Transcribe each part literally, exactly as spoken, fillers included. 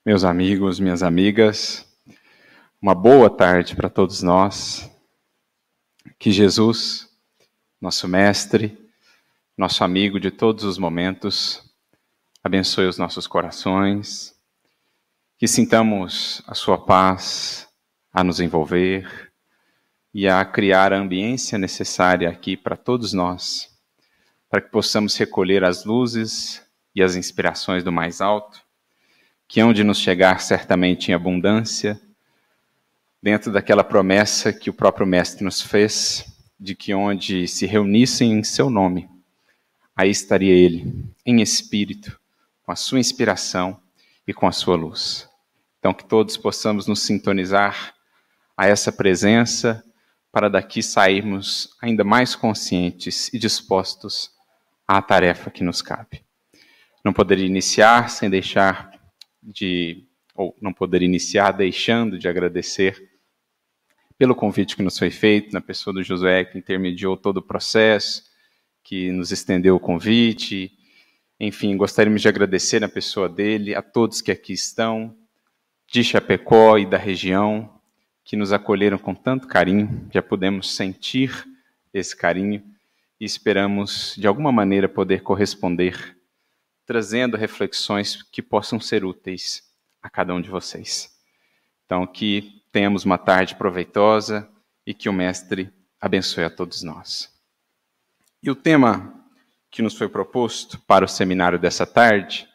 Meus amigos, minhas amigas, uma boa tarde para todos nós. Que Jesus, nosso mestre, nosso amigo de todos os momentos, abençoe os nossos corações, que sintamos a sua paz a nos envolver e a criar a ambiência necessária aqui para todos nós, para que possamos recolher as luzes e as inspirações do mais alto, que hão de nos chegar certamente em abundância, dentro daquela promessa que o próprio Mestre nos fez, de que onde se reunissem em seu nome, aí estaria Ele, em espírito, com a sua inspiração e com a sua luz. Então que todos possamos nos sintonizar a essa presença, para daqui sairmos ainda mais conscientes e dispostos à tarefa que nos cabe. Não poderia iniciar sem deixar de, ou não poderia iniciar deixando de agradecer pelo convite que nos foi feito, na pessoa do Josué, que intermediou todo o processo, que nos estendeu o convite. Enfim, gostaríamos de agradecer na pessoa dele, a todos que aqui estão, de Chapecó e da região, que nos acolheram com tanto carinho, já podemos sentir esse carinho e esperamos, de alguma maneira, poder corresponder, trazendo reflexões que possam ser úteis a cada um de vocês. Então, que tenhamos uma tarde proveitosa e que o Mestre abençoe a todos nós. E o tema que nos foi proposto para o seminário dessa tarde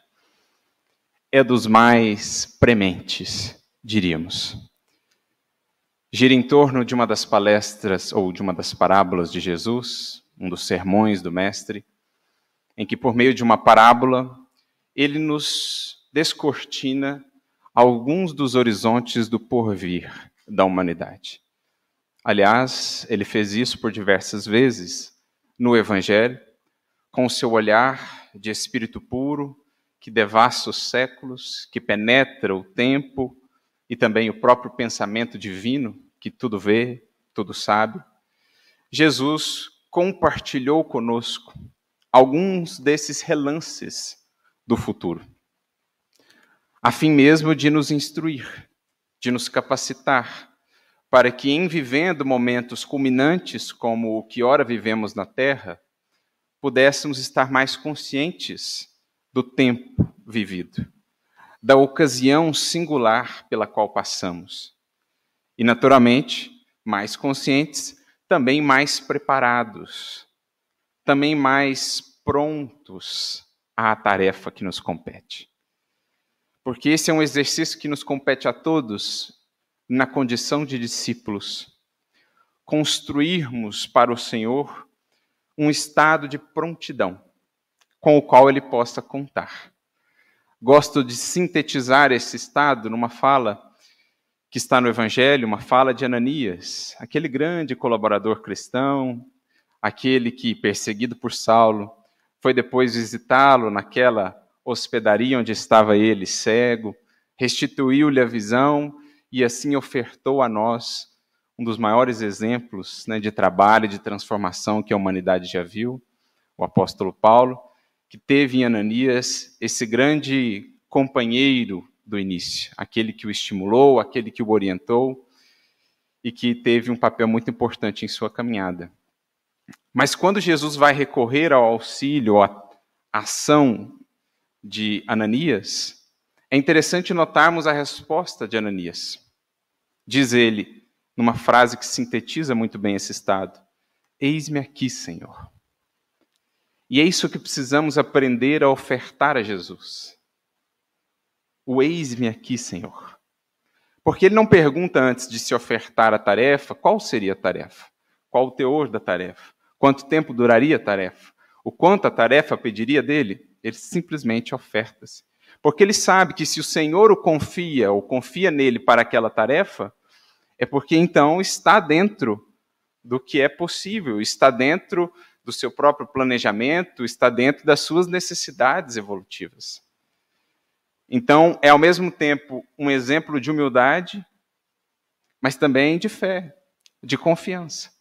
é dos mais prementes, diríamos. Gira em torno de uma das palestras ou de uma das parábolas de Jesus, um dos sermões do Mestre, em que, por meio de uma parábola, ele nos descortina alguns dos horizontes do porvir da humanidade. Aliás, ele fez isso por diversas vezes no Evangelho, com o seu olhar de espírito puro, que devassa os séculos, que penetra o tempo e também o próprio pensamento divino, que tudo vê, tudo sabe. Jesus compartilhou conosco alguns desses relances do futuro, a fim mesmo de nos instruir, de nos capacitar, para que em vivendo momentos culminantes como o que ora vivemos na Terra, pudéssemos estar mais conscientes do tempo vivido, da ocasião singular pela qual passamos. E, naturalmente, mais conscientes, também mais preparados, também mais prontos à tarefa que nos compete. Porque esse é um exercício que nos compete a todos na condição de discípulos. Construirmos para o Senhor um estado de prontidão com o qual Ele possa contar. Gosto de sintetizar esse estado numa fala que está no Evangelho, uma fala de Ananias, aquele grande colaborador cristão, aquele que, perseguido por Saulo, foi depois visitá-lo naquela hospedaria onde estava ele cego, restituiu-lhe a visão e assim ofertou a nós um dos maiores exemplos, né, de trabalho e de transformação que a humanidade já viu, o apóstolo Paulo, que teve em Ananias esse grande companheiro do início, aquele que o estimulou, aquele que o orientou e que teve um papel muito importante em sua caminhada. Mas quando Jesus vai recorrer ao auxílio, à ação de Ananias, é interessante notarmos a resposta de Ananias. Diz ele, numa frase que sintetiza muito bem esse estado: eis-me aqui, Senhor. E é isso que precisamos aprender a ofertar a Jesus. O eis-me aqui, Senhor. Porque ele não pergunta antes de se ofertar a tarefa, qual seria a tarefa? Qual o teor da tarefa? Quanto tempo duraria a tarefa? O quanto a tarefa pediria dele? Ele simplesmente oferta-se. Porque ele sabe que se o Senhor o confia, ou confia nele para aquela tarefa, é porque então está dentro do que é possível, está dentro do seu próprio planejamento, está dentro das suas necessidades evolutivas. Então, é ao mesmo tempo um exemplo de humildade, mas também de fé, de confiança.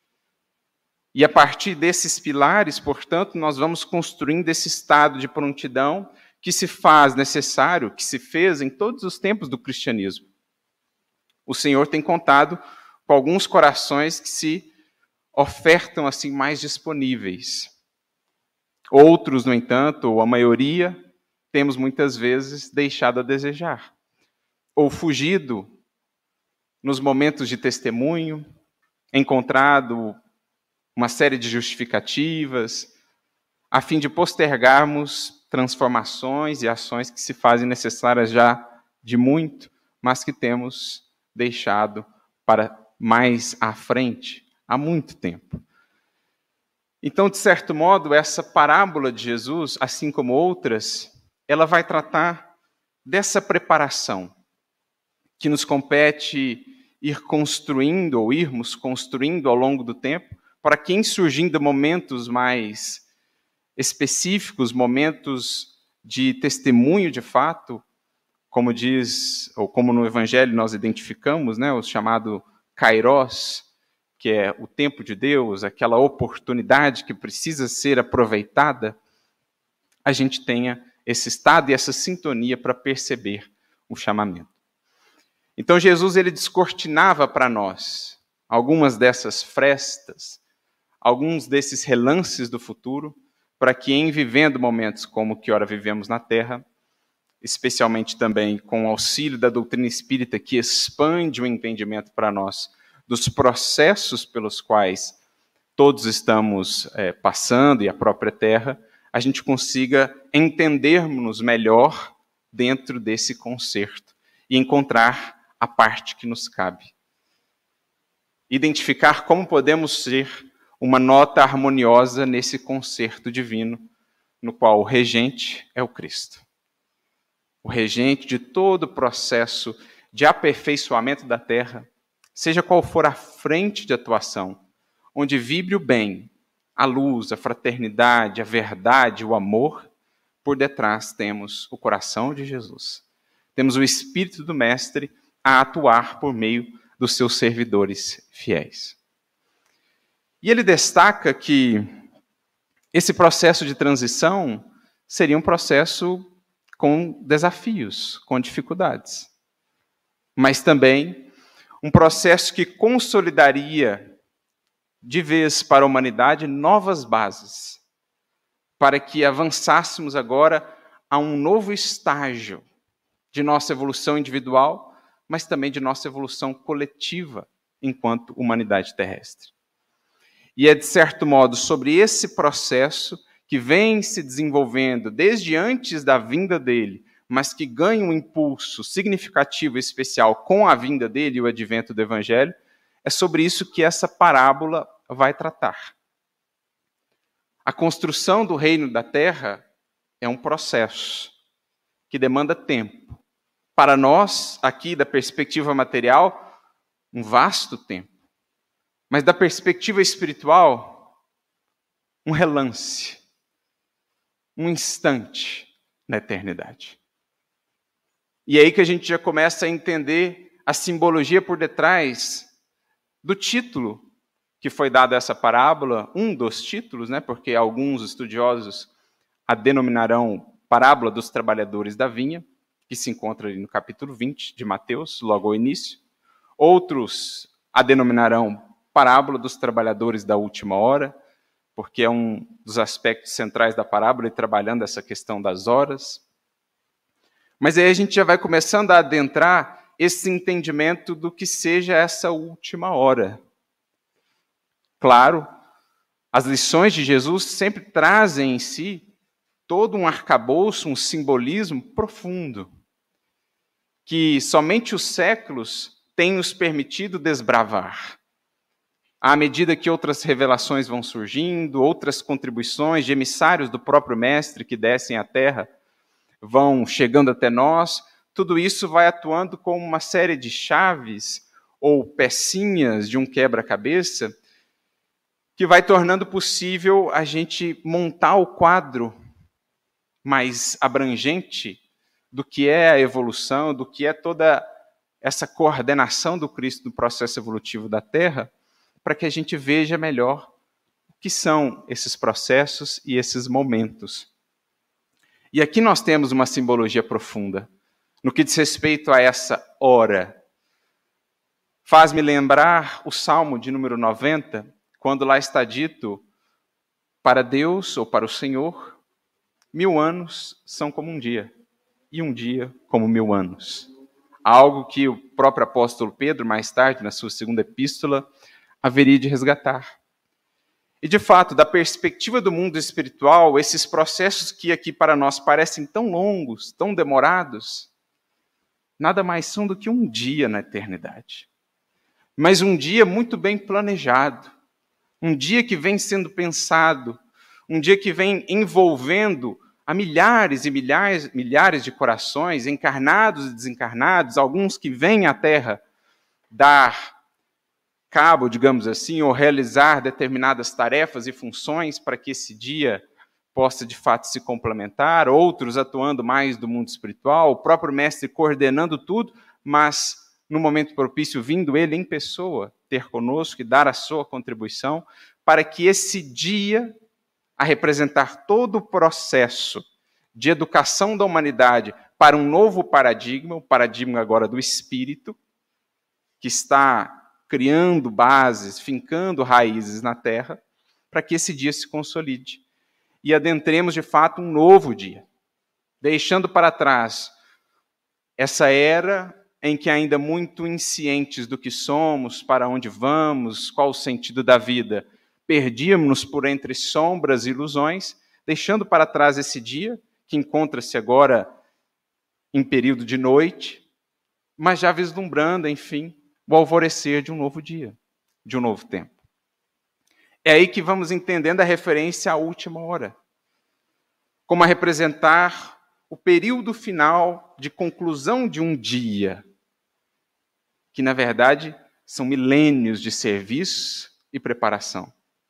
E a partir desses pilares, portanto, nós vamos construindo esse estado de prontidão que se faz necessário, que se fez em todos os tempos do cristianismo. O Senhor tem contado com alguns corações que se ofertam assim mais disponíveis. Outros, no entanto, ou a maioria, temos muitas vezes deixado a desejar, ou fugido nos momentos de testemunho, encontrado uma série de justificativas, a fim de postergarmos transformações e ações que se fazem necessárias já de muito, mas que temos deixado para mais à frente há muito tempo. Então, de certo modo, essa parábola de Jesus, assim como outras, ela vai tratar dessa preparação que nos compete ir construindo ou irmos construindo ao longo do tempo, para que, em surgindo momentos mais específicos, momentos de testemunho de fato, como diz, ou como no Evangelho nós identificamos, né, o chamado Kairos, que é o tempo de Deus, aquela oportunidade que precisa ser aproveitada, a gente tenha esse estado e essa sintonia para perceber o chamamento. Então Jesus ele descortinava para nós algumas dessas frestas, alguns desses relances do futuro, para que em vivendo momentos como que ora vivemos na Terra, especialmente também com o auxílio da doutrina espírita que expande o entendimento para nós dos processos pelos quais todos estamos é, passando e a própria Terra, a gente consiga entendermos melhor dentro desse concerto e encontrar a parte que nos cabe. Identificar como podemos ser uma nota harmoniosa nesse concerto divino, no qual o regente é o Cristo. O regente de todo o processo de aperfeiçoamento da Terra, seja qual for a frente de atuação, onde vibre o bem, a luz, a fraternidade, a verdade, o amor, por detrás temos o coração de Jesus. Temos o Espírito do Mestre a atuar por meio dos seus servidores fiéis. E ele destaca que esse processo de transição seria um processo com desafios, com dificuldades, mas também um processo que consolidaria de vez para a humanidade novas bases, para que avançássemos agora a um novo estágio de nossa evolução individual, mas também de nossa evolução coletiva enquanto humanidade terrestre. E é, de certo modo, sobre esse processo que vem se desenvolvendo desde antes da vinda dele, mas que ganha um impulso significativo e especial com a vinda dele e o advento do Evangelho, é sobre isso que essa parábola vai tratar. A construção do reino da terra é um processo que demanda tempo. Para nós, aqui da perspectiva material, um vasto tempo. Mas da perspectiva espiritual, um relance, um instante na eternidade. E é aí que a gente já começa a entender a simbologia por detrás do título que foi dado a essa parábola, um dos títulos, né, porque alguns estudiosos a denominarão parábola dos trabalhadores da vinha, que se encontra ali no capítulo vinte de Mateus, logo ao início. Outros a denominarão parábola dos trabalhadores da última hora, porque é um dos aspectos centrais da parábola, e trabalhando essa questão das horas. Mas aí a gente já vai começando a adentrar esse entendimento do que seja essa última hora. Claro, as lições de Jesus sempre trazem em si todo um arcabouço, um simbolismo profundo, que somente os séculos têm nos permitido desbravar. À medida que outras revelações vão surgindo, outras contribuições de emissários do próprio Mestre que descem à Terra vão chegando até nós, tudo isso vai atuando como uma série de chaves ou pecinhas de um quebra-cabeça que vai tornando possível a gente montar o quadro mais abrangente do que é a evolução, do que é toda essa coordenação do Cristo no processo evolutivo da Terra, para que a gente veja melhor o que são esses processos e esses momentos. E aqui nós temos uma simbologia profunda, no que diz respeito a essa hora. Faz-me lembrar o Salmo de número noventa, quando lá está dito, para Deus ou para o Senhor, mil anos são como um dia, e um dia como mil anos. Algo que o próprio apóstolo Pedro, mais tarde, na sua segunda epístola, haveria de resgatar. E, de fato, da perspectiva do mundo espiritual, esses processos que aqui para nós parecem tão longos, tão demorados, nada mais são do que um dia na eternidade. Mas um dia muito bem planejado, um dia que vem sendo pensado, um dia que vem envolvendo a milhares e milhares, milhares de corações, encarnados e desencarnados, alguns que vêm à Terra dar cabo, digamos assim, ou realizar determinadas tarefas e funções para que esse dia possa de fato se complementar, outros atuando mais do mundo espiritual, o próprio mestre coordenando tudo, mas no momento propício vindo ele em pessoa ter conosco e dar a sua contribuição para que esse dia, a representar todo o processo de educação da humanidade para um novo paradigma, o paradigma agora do espírito, que está criando bases, fincando raízes na terra, para que esse dia se consolide. E adentremos, de fato, um novo dia, deixando para trás essa era em que ainda muito inscientes do que somos, para onde vamos, qual o sentido da vida, perdíamos-nos por entre sombras e ilusões, deixando para trás esse dia, que encontra-se agora em período de noite, mas já vislumbrando, enfim, o alvorecer de um novo dia, de um novo tempo. É aí que vamos entendendo a referência à última hora, como a representar o período final de conclusão de um dia, que na verdade são milênios de serviço e preparação.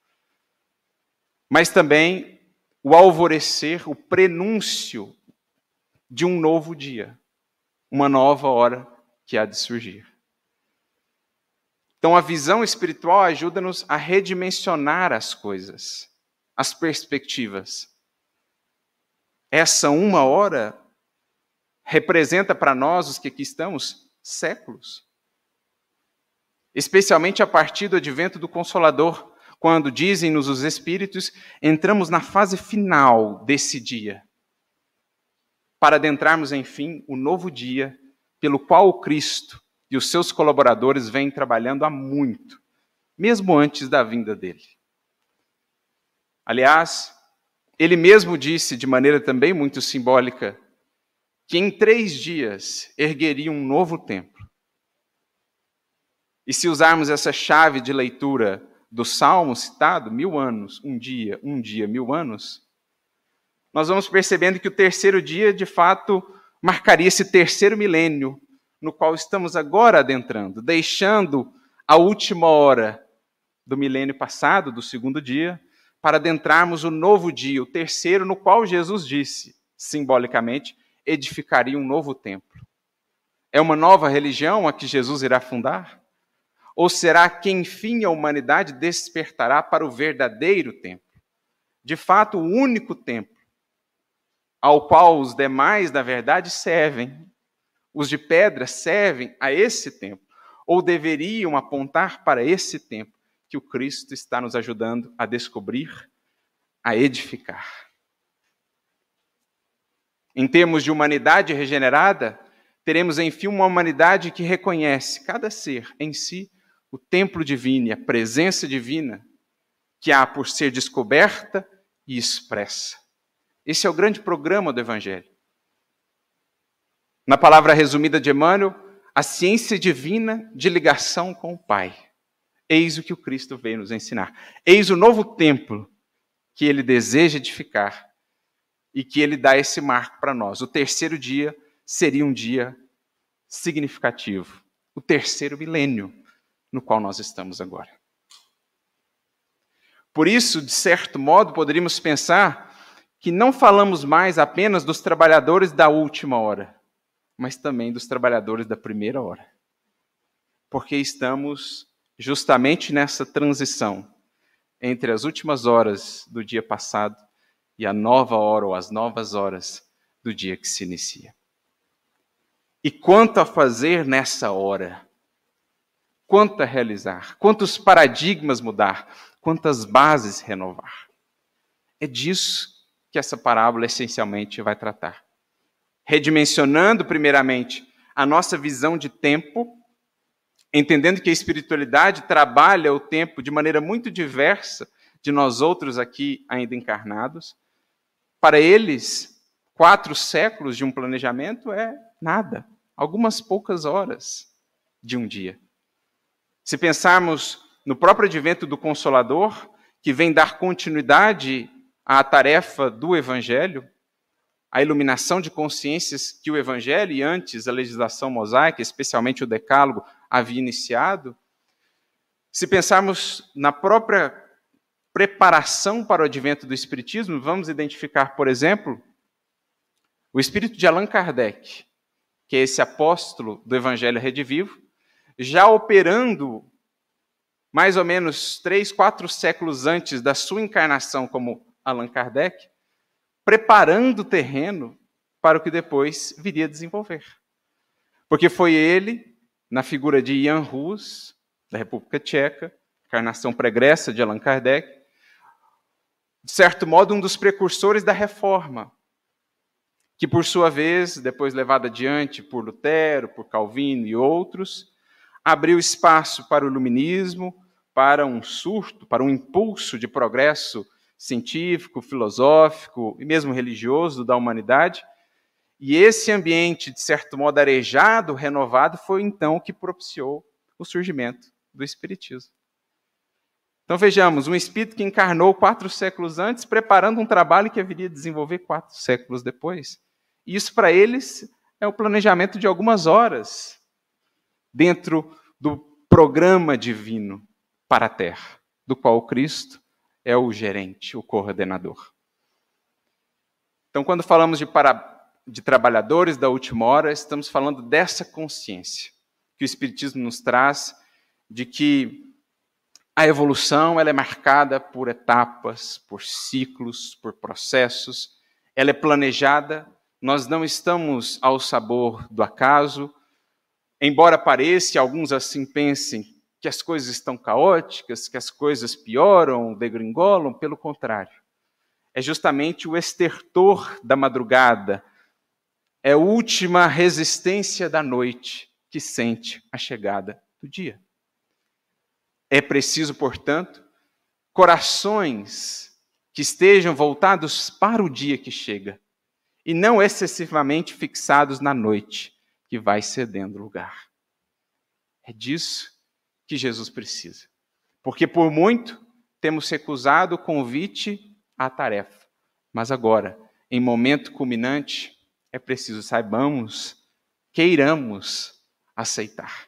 Mas também o alvorecer, o prenúncio de um novo dia, uma nova hora que há de surgir. Então, a visão espiritual ajuda-nos a redimensionar as coisas, as perspectivas. Essa uma hora representa para nós, os que aqui estamos, séculos. Especialmente a partir do advento do Consolador, quando, dizem-nos os Espíritos, entramos na fase final desse dia, para adentrarmos, enfim, o novo dia pelo qual o Cristo e os seus colaboradores vêm trabalhando há muito, mesmo antes da vinda dele. Aliás, ele mesmo disse, de maneira também muito simbólica, que em três dias ergueria um novo templo. E se usarmos essa chave de leitura do Salmo citado, mil anos, um dia, um dia, mil anos, nós vamos percebendo que o terceiro dia, de fato, marcaria esse terceiro milênio, no qual estamos agora adentrando, deixando a última hora do milênio passado, do segundo dia, para adentrarmos o novo dia, o terceiro, no qual Jesus disse, simbolicamente, edificaria um novo templo. É uma nova religião a que Jesus irá fundar? Ou será que, enfim, a humanidade despertará para o verdadeiro templo? De fato, o único templo, ao qual os demais, na verdade, servem. Os de pedra servem a esse templo, ou deveriam apontar para esse templo que o Cristo está nos ajudando a descobrir, a edificar. Em termos de humanidade regenerada, teremos, enfim, uma humanidade que reconhece cada ser em si o templo divino e a presença divina que há por ser descoberta e expressa. Esse é o grande programa do Evangelho. Na palavra resumida de Emmanuel, a ciência divina de ligação com o Pai. Eis o que o Cristo veio nos ensinar. Eis o novo templo que ele deseja edificar e que ele dá esse marco para nós. O terceiro dia seria um dia significativo. O terceiro milênio no qual nós estamos agora. Por isso, de certo modo, poderíamos pensar que não falamos mais apenas dos trabalhadores da última hora, mas também dos trabalhadores da primeira hora. Porque estamos justamente nessa transição entre as últimas horas do dia passado e a nova hora ou as novas horas do dia que se inicia. E quanto a fazer nessa hora? Quanto a realizar? Quantos paradigmas mudar? Quantas bases renovar? É disso que essa parábola essencialmente vai tratar. Redimensionando, primeiramente, a nossa visão de tempo, entendendo que a espiritualidade trabalha o tempo de maneira muito diversa de nós outros aqui ainda encarnados. Para eles, quatro séculos de um planejamento é nada, algumas poucas horas de um dia. Se pensarmos no próprio advento do Consolador, que vem dar continuidade à tarefa do Evangelho, a iluminação de consciências que o Evangelho e antes a legislação mosaica, especialmente o Decálogo, havia iniciado, se pensarmos na própria preparação para o advento do Espiritismo, vamos identificar, por exemplo, o espírito de Allan Kardec, que é esse apóstolo do Evangelho Redivivo, já operando mais ou menos três, quatro séculos antes da sua encarnação como Allan Kardec, preparando o terreno para o que depois viria a desenvolver. Porque foi ele, na figura de Jan Hus, da República Tcheca, encarnação pregressa de Allan Kardec, de certo modo um dos precursores da Reforma, que por sua vez, depois levada adiante por Lutero, por Calvino e outros, abriu espaço para o iluminismo, para um surto, para um impulso de progresso científico, filosófico e mesmo religioso da humanidade. E esse ambiente, de certo modo, arejado, renovado, foi então o que propiciou o surgimento do Espiritismo. Então vejamos, um espírito que encarnou quatro séculos antes, preparando um trabalho que haveria de desenvolver quatro séculos depois. E isso, para eles, é o planejamento de algumas horas dentro do programa divino para a Terra, do qual o Cristo é o gerente, o coordenador. Então, quando falamos de, para, de trabalhadores da última hora, estamos falando dessa consciência que o Espiritismo nos traz, de que a evolução ela é marcada por etapas, por ciclos, por processos, ela é planejada, nós não estamos ao sabor do acaso, embora pareça, alguns assim pensem, que as coisas estão caóticas, que as coisas pioram, degringolam, pelo contrário. É justamente o estertor da madrugada, é a última resistência da noite que sente a chegada do dia. É preciso, portanto, corações que estejam voltados para o dia que chega e não excessivamente fixados na noite que vai cedendo lugar. É disso que Jesus precisa. Porque por muito temos recusado o convite à tarefa. Mas agora, em momento culminante, é preciso saibamos, queiramos aceitar.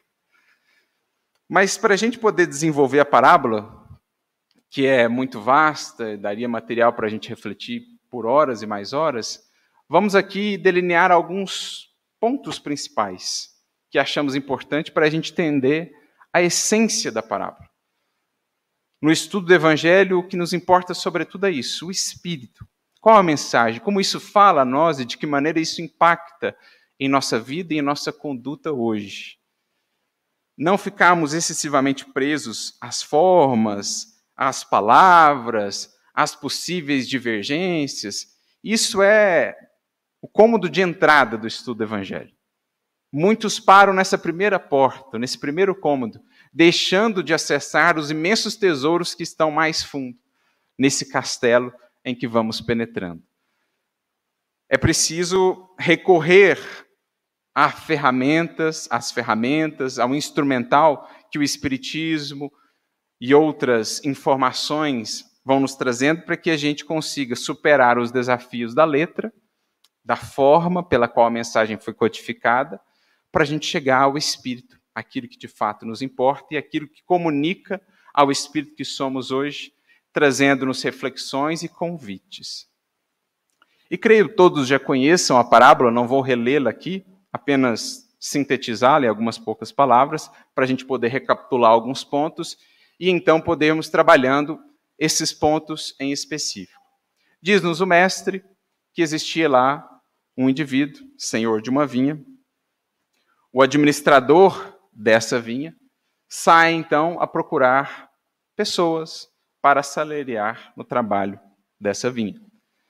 Mas para a gente poder desenvolver a parábola, que é muito vasta, daria material para a gente refletir por horas e mais horas, vamos aqui delinear alguns pontos principais que achamos importante para a gente entender a essência da parábola. No estudo do Evangelho, o que nos importa sobretudo é isso, o Espírito. Qual a mensagem? Como isso fala a nós e de que maneira isso impacta em nossa vida e em nossa conduta hoje? Não ficarmos excessivamente presos às formas, às palavras, às possíveis divergências. Isso é o cômodo de entrada do estudo do Evangelho. Muitos param nessa primeira porta, nesse primeiro cômodo, deixando de acessar os imensos tesouros que estão mais fundo, nesse castelo em que vamos penetrando. É preciso recorrer a ferramentas, às ferramentas, ao instrumental que o Espiritismo e outras informações vão nos trazendo para que a gente consiga superar os desafios da letra, da forma pela qual a mensagem foi codificada, para a gente chegar ao Espírito, aquilo que de fato nos importa e aquilo que comunica ao Espírito que somos hoje, trazendo-nos reflexões e convites. E creio que todos já conheçam a parábola, não vou relê-la aqui, apenas sintetizá-la em algumas poucas palavras, para a gente poder recapitular alguns pontos e então podermos trabalhando esses pontos em específico. Diz-nos o mestre que existia lá um indivíduo, senhor de uma vinha. O administrador dessa vinha sai, então, a procurar pessoas para assalariar no trabalho dessa vinha.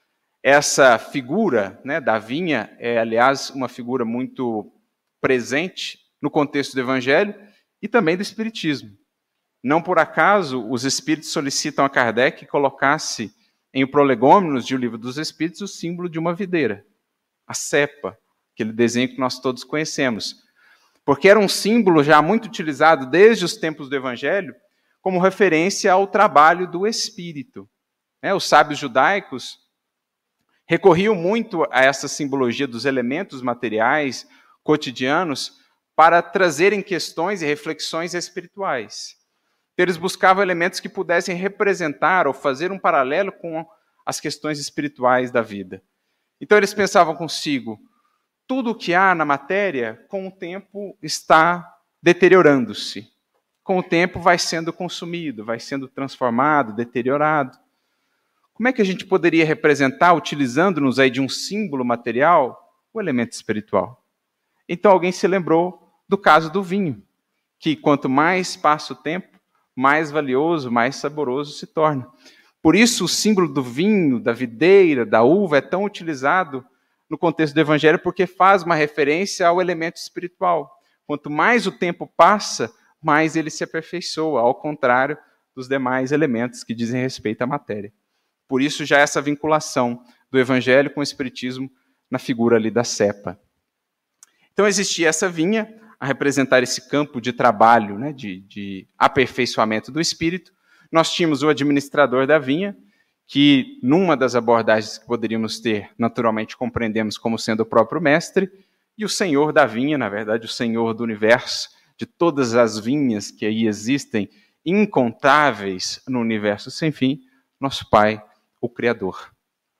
Essa figura, né, da vinha é, aliás, uma figura muito presente no contexto do Evangelho e também do Espiritismo. Não por acaso, os Espíritos solicitam a Kardec que colocasse em o Prolegômenos de O Livro dos Espíritos o símbolo de uma videira, a cepa, aquele desenho que nós todos conhecemos. Porque era um símbolo já muito utilizado desde os tempos do Evangelho como referência ao trabalho do Espírito. É, os sábios judaicos recorriam muito a essa simbologia dos elementos materiais, cotidianos, para trazerem questões e reflexões espirituais. Eles buscavam elementos que pudessem representar ou fazer um paralelo com as questões espirituais da vida. Então eles pensavam consigo, tudo o que há na matéria, com o tempo, está deteriorando-se. Com o tempo vai sendo consumido, vai sendo transformado, deteriorado. Como é que a gente poderia representar, utilizando-nos aí de um símbolo material, o elemento espiritual? Então alguém se lembrou do caso do vinho, que quanto mais passa o tempo, mais valioso, mais saboroso se torna. Por isso o símbolo do vinho, da videira, da uva é tão utilizado no contexto do Evangelho, porque faz uma referência ao elemento espiritual. Quanto mais o tempo passa, mais ele se aperfeiçoa, ao contrário dos demais elementos que dizem respeito à matéria. Por isso já essa vinculação do Evangelho com o Espiritismo na figura ali da cepa. Então existia essa vinha a representar esse campo de trabalho, né, de, de aperfeiçoamento do espírito. Nós tínhamos o administrador da vinha, que numa das abordagens que poderíamos ter, naturalmente compreendemos como sendo o próprio mestre, e o senhor da vinha, na verdade o senhor do universo, de todas as vinhas que aí existem, incontáveis no universo sem fim, nosso Pai, o Criador.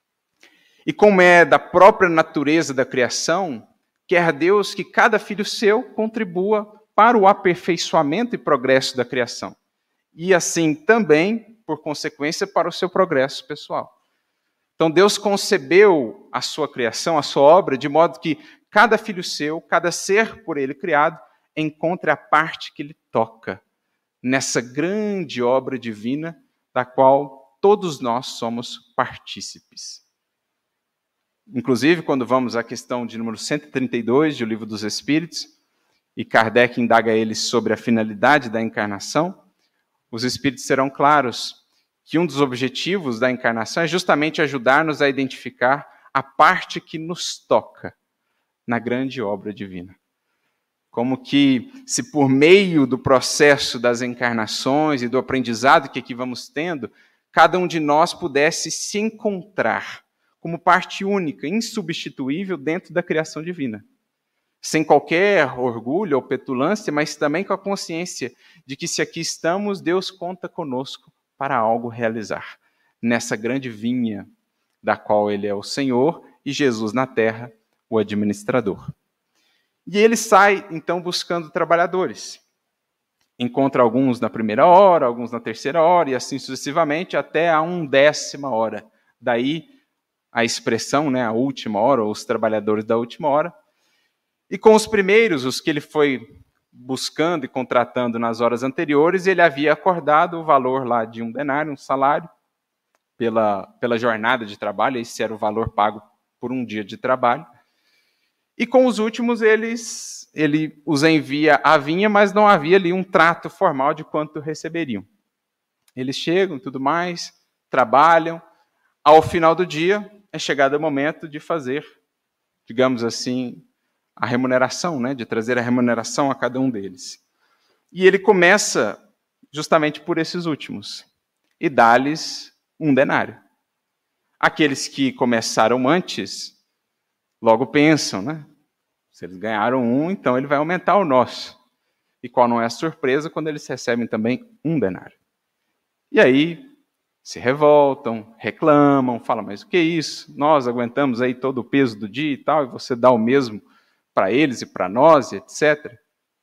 E como é da própria natureza da criação, quer Deus que cada filho seu contribua para o aperfeiçoamento e progresso da criação. E assim também, por consequência, para o seu progresso pessoal. Então Deus concebeu a sua criação, a sua obra, de modo que cada filho seu, cada ser por ele criado, encontre a parte que lhe toca nessa grande obra divina da qual todos nós somos partícipes. Inclusive, quando vamos à questão de número cento e trinta e dois do Livro dos Espíritos, e Kardec indaga eles sobre a finalidade da encarnação, os Espíritos serão claros que um dos objetivos da encarnação é justamente ajudar-nos a identificar a parte que nos toca na grande obra divina. Como que, se por meio do processo das encarnações e do aprendizado que aqui vamos tendo, cada um de nós pudesse se encontrar como parte única, insubstituível dentro da criação divina. Sem qualquer orgulho ou petulância, mas também com a consciência de que se aqui estamos, Deus conta conosco para algo realizar. Nessa grande vinha da qual Ele é o Senhor e Jesus na terra, o administrador. E ele sai, então, buscando trabalhadores. Encontra alguns na primeira hora, alguns na terceira hora, e assim sucessivamente, até a undécima hora. Daí a expressão, né, a última hora, ou os trabalhadores da última hora. E com os primeiros, os que ele foi buscando e contratando nas horas anteriores, ele havia acordado o valor lá de um denário, um salário, pela, pela jornada de trabalho, esse era o valor pago por um dia de trabalho. E com os últimos, eles, ele os envia à vinha, mas não havia ali um trato formal de quanto receberiam. Eles chegam e tudo mais, trabalham. Ao final do dia, é chegado o momento de fazer, digamos assim, a remuneração, né? De trazer a remuneração a cada um deles. E ele começa justamente por esses últimos, e dá-lhes um denário. Aqueles que começaram antes, logo pensam, né? Se eles ganharam um, então ele vai aumentar o nosso. E qual não é a surpresa quando eles recebem também um denário? E aí se revoltam, reclamam, falam, mas o que é isso? Nós aguentamos aí todo o peso do dia e tal, e você dá o mesmo para eles e para nós, etcétera.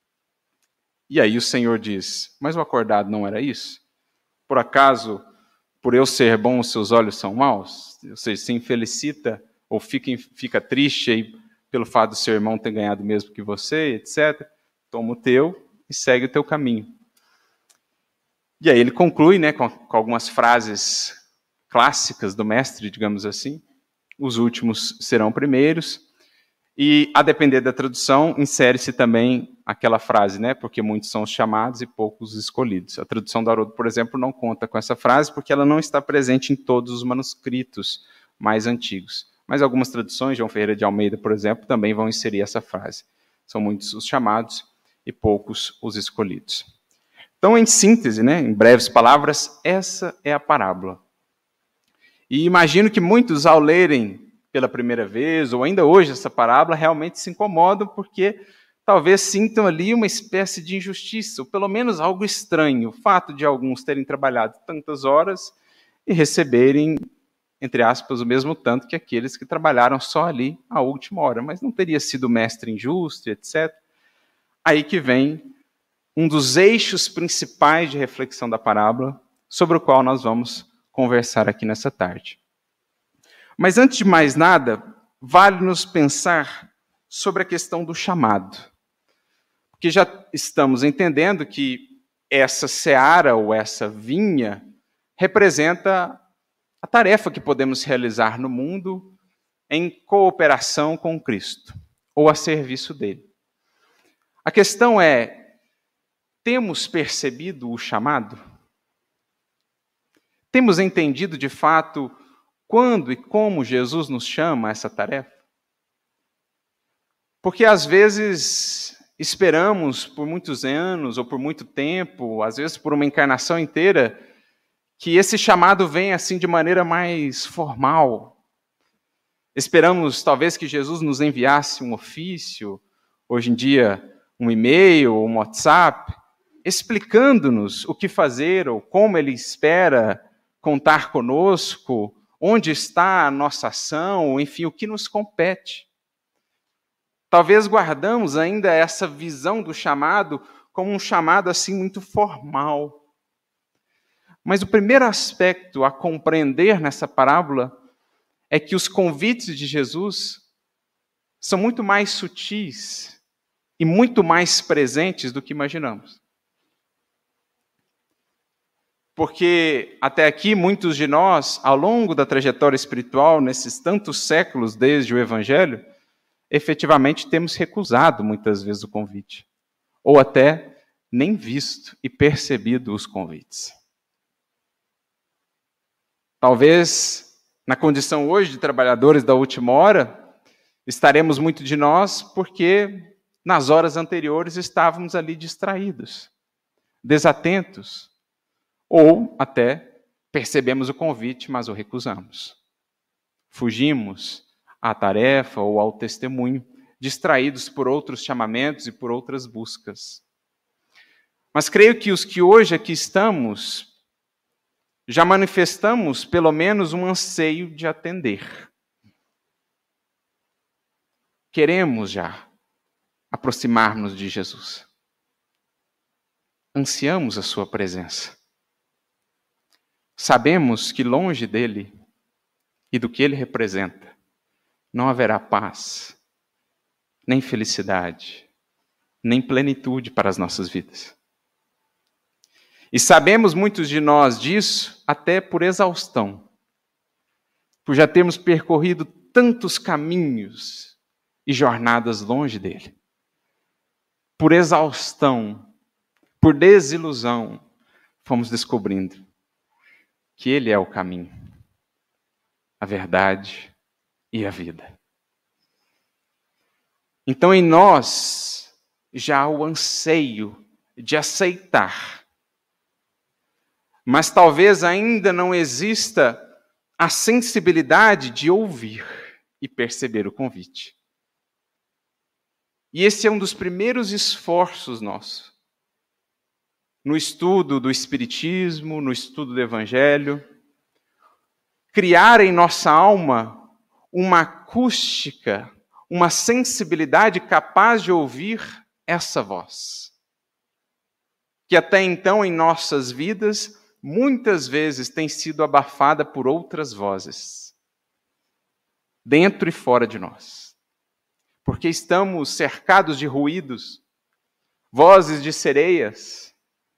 E aí o Senhor diz, mas o acordado não era isso? Por acaso, por eu ser bom, os seus olhos são maus? Ou seja, se infelicita ou fica, fica triste aí pelo fato do seu irmão ter ganhado mesmo que você, etcétera. Toma o teu e segue o teu caminho. E aí ele conclui, né, com, com algumas frases clássicas do mestre, digamos assim. Os últimos serão primeiros. E, a depender da tradução, insere-se também aquela frase, né, porque muitos são os chamados e poucos os escolhidos. A tradução do Haroldo, por exemplo, não conta com essa frase, porque ela não está presente em todos os manuscritos mais antigos. Mas algumas traduções, João Ferreira de Almeida, por exemplo, também vão inserir essa frase. São muitos os chamados e poucos os escolhidos. Então, em síntese, né, em breves palavras, essa é a parábola. E imagino que muitos, ao lerem pela primeira vez, ou ainda hoje essa parábola, realmente se incomodam porque talvez sintam ali uma espécie de injustiça, ou pelo menos algo estranho, o fato de alguns terem trabalhado tantas horas e receberem, entre aspas, o mesmo tanto que aqueles que trabalharam só ali a última hora, mas não teria sido mestre injusto, etcétera. Aí que vem um dos eixos principais de reflexão da parábola, sobre o qual nós vamos conversar aqui nessa tarde. Mas antes de mais nada, vale-nos pensar sobre a questão do chamado. Porque já estamos entendendo que essa seara ou essa vinha representa a tarefa que podemos realizar no mundo em cooperação com Cristo, ou a serviço dele. A questão é, temos percebido o chamado? Temos entendido de fato quando e como Jesus nos chama a essa tarefa? Porque às vezes esperamos por muitos anos ou por muito tempo, às vezes por uma encarnação inteira, que esse chamado venha assim de maneira mais formal. Esperamos talvez que Jesus nos enviasse um ofício, hoje em dia um e-mail, um WhatsApp, explicando-nos o que fazer ou como ele espera contar conosco, onde está a nossa ação, enfim, o que nos compete. Talvez guardamos ainda essa visão do chamado como um chamado assim muito formal. Mas o primeiro aspecto a compreender nessa parábola é que os convites de Jesus são muito mais sutis e muito mais presentes do que imaginamos. Porque até aqui muitos de nós, ao longo da trajetória espiritual, nesses tantos séculos desde o Evangelho, efetivamente temos recusado muitas vezes o convite, ou até nem visto e percebido os convites. Talvez, na condição hoje de trabalhadores da última hora, estaremos muito de nós porque nas horas anteriores estávamos ali distraídos, desatentos, ou até percebemos o convite, mas o recusamos. Fugimos à tarefa ou ao testemunho, distraídos por outros chamamentos e por outras buscas. Mas creio que os que hoje aqui estamos, já manifestamos pelo menos um anseio de atender. Queremos já aproximar-nos de Jesus. Ansiamos a sua presença. Sabemos que longe dele e do que ele representa, não haverá paz, nem felicidade, nem plenitude para as nossas vidas. E sabemos muitos de nós disso até por exaustão, por já termos percorrido tantos caminhos e jornadas longe dele. Por exaustão, por desilusão, fomos descobrindo que ele é o caminho, a verdade e a vida. Então em nós já há o anseio de aceitar, mas talvez ainda não exista a sensibilidade de ouvir e perceber o convite. E esse é um dos primeiros esforços nossos. No estudo do Espiritismo, no estudo do Evangelho, criar em nossa alma uma acústica, uma sensibilidade capaz de ouvir essa voz. Que até então em nossas vidas, muitas vezes tem sido abafada por outras vozes. dentro e fora de nós. Porque estamos cercados de ruídos, vozes de sereias,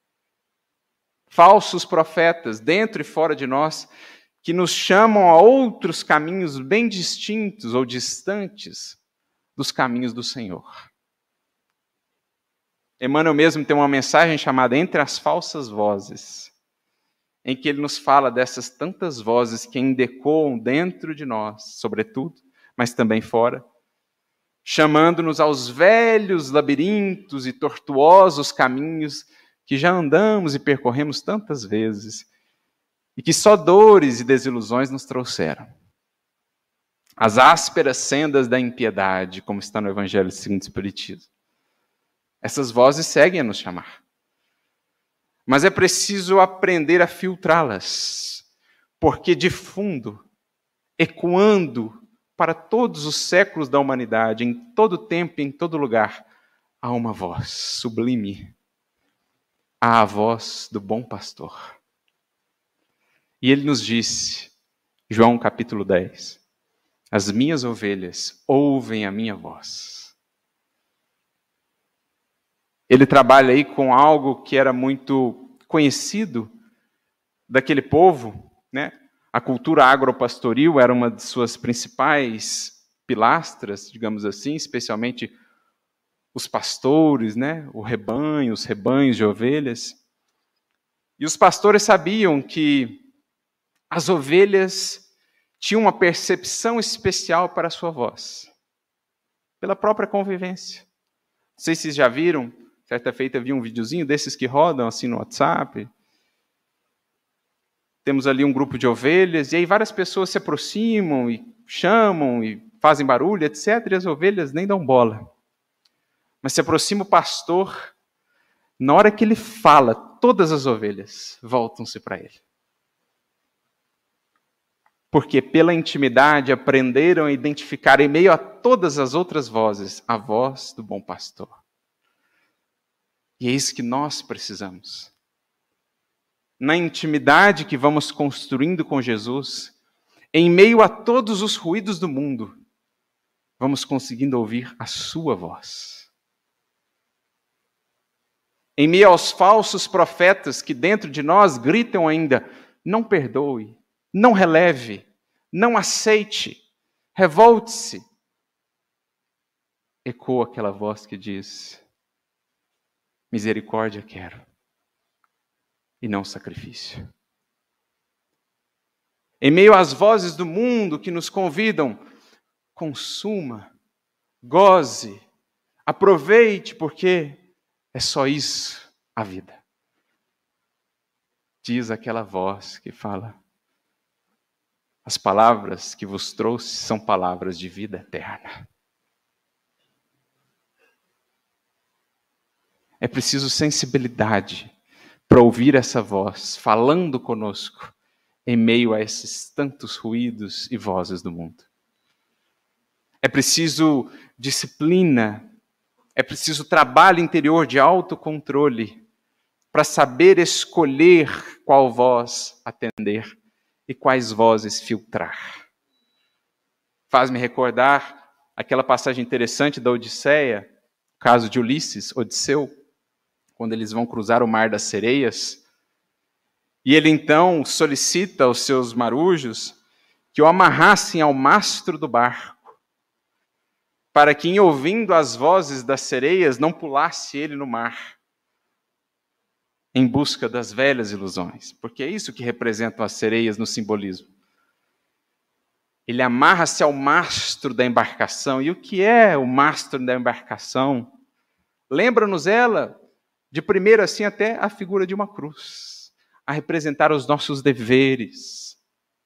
falsos profetas dentro e fora de nós, que nos chamam a outros caminhos bem distintos ou distantes dos caminhos do Senhor. Emmanuel mesmo tem uma mensagem chamada Entre as Falsas Vozes, em que ele nos fala dessas tantas vozes que ainda ecoam dentro de nós, sobretudo, mas também fora, chamando-nos aos velhos labirintos e tortuosos caminhos que já andamos e percorremos tantas vezes, e que só dores e desilusões nos trouxeram. As ásperas sendas da impiedade, como está no Evangelho segundo o Espiritismo. Essas vozes seguem a nos chamar. Mas é preciso aprender a filtrá-las, porque de fundo, ecoando para todos os séculos da humanidade, em todo tempo e em todo lugar, há uma voz sublime, há a voz do bom pastor. E ele nos disse, João capítulo dez, as minhas ovelhas ouvem a minha voz. Ele trabalha aí com algo que era muito conhecido daquele povo, né? A cultura agropastoril era uma de suas principais pilastras, digamos assim, especialmente os pastores, né? O rebanho, os rebanhos de ovelhas. E os pastores sabiam que as ovelhas tinham uma percepção especial para a sua voz, pela própria convivência. Não sei se vocês já viram, certa feita vi um videozinho desses que rodam assim no WhatsApp. Temos ali um grupo de ovelhas, e aí várias pessoas se aproximam e chamam e fazem barulho, etcétera, e as ovelhas nem dão bola. Mas se aproxima o pastor, na hora que ele fala, todas as ovelhas voltam-se para ele. Porque pela intimidade aprenderam a identificar em meio a todas as outras vozes, a voz do bom pastor. E é isso que nós precisamos. Na intimidade que vamos construindo com Jesus, em meio a todos os ruídos do mundo, vamos conseguindo ouvir a sua voz. Em meio aos falsos profetas que dentro de nós gritam ainda, não perdoe, não releve, não aceite, revolte-se, ecoa aquela voz que diz, misericórdia quero, e não sacrifício. Em meio às vozes do mundo que nos convidam, consuma, goze, aproveite, porque é só isso a vida. Diz aquela voz que fala, as palavras que vos trouxe são palavras de vida eterna. É preciso sensibilidade para ouvir essa voz falando conosco em meio a esses tantos ruídos e vozes do mundo. É preciso disciplina, é preciso trabalho interior de autocontrole para saber escolher qual voz atender e quais vozes filtrar. Faz-me recordar aquela passagem interessante da Odisseia, o caso de Ulisses, Odisseu, quando eles vão cruzar o Mar das Sereias, e ele então solicita aos seus marujos que o amarrassem ao mastro do barco, para que, em ouvindo as vozes das sereias, não pulasse ele no mar, em busca das velhas ilusões, porque é isso que representam as sereias no simbolismo. Ele amarra-se ao mastro da embarcação, e o que é o mastro da embarcação? Lembra-nos ela, de primeiro assim até a figura de uma cruz, a representar os nossos deveres,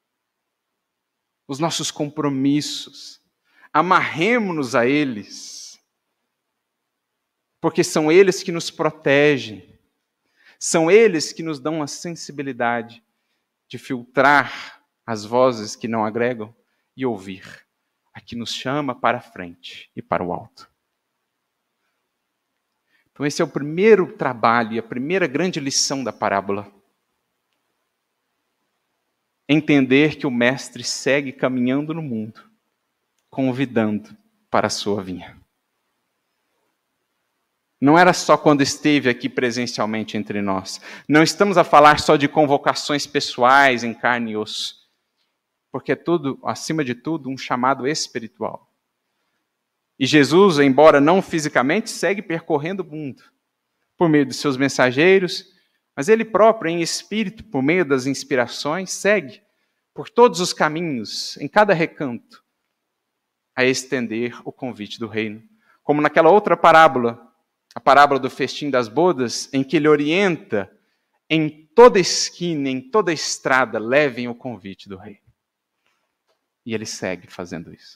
os nossos compromissos. Amarremo-nos a eles, porque são eles que nos protegem, são eles que nos dão a sensibilidade de filtrar as vozes que não agregam e ouvir a que nos chama para a frente e para o alto. Então esse é o primeiro trabalho e a primeira grande lição da parábola. Entender que o mestre segue caminhando no mundo, convidando para a sua vinha. Não era só quando esteve aqui presencialmente entre nós. Não estamos a falar só de convocações pessoais em carne e osso. Porque é tudo, acima de tudo, um chamado espiritual. E Jesus, embora não fisicamente, segue percorrendo o mundo. Por meio de seus mensageiros, mas ele próprio, em espírito, por meio das inspirações, segue por todos os caminhos, em cada recanto, a estender o convite do reino. Como naquela outra parábola, a parábola do festim das bodas, em que ele orienta em toda esquina, em toda estrada, levem o convite do reino. E ele segue fazendo isso.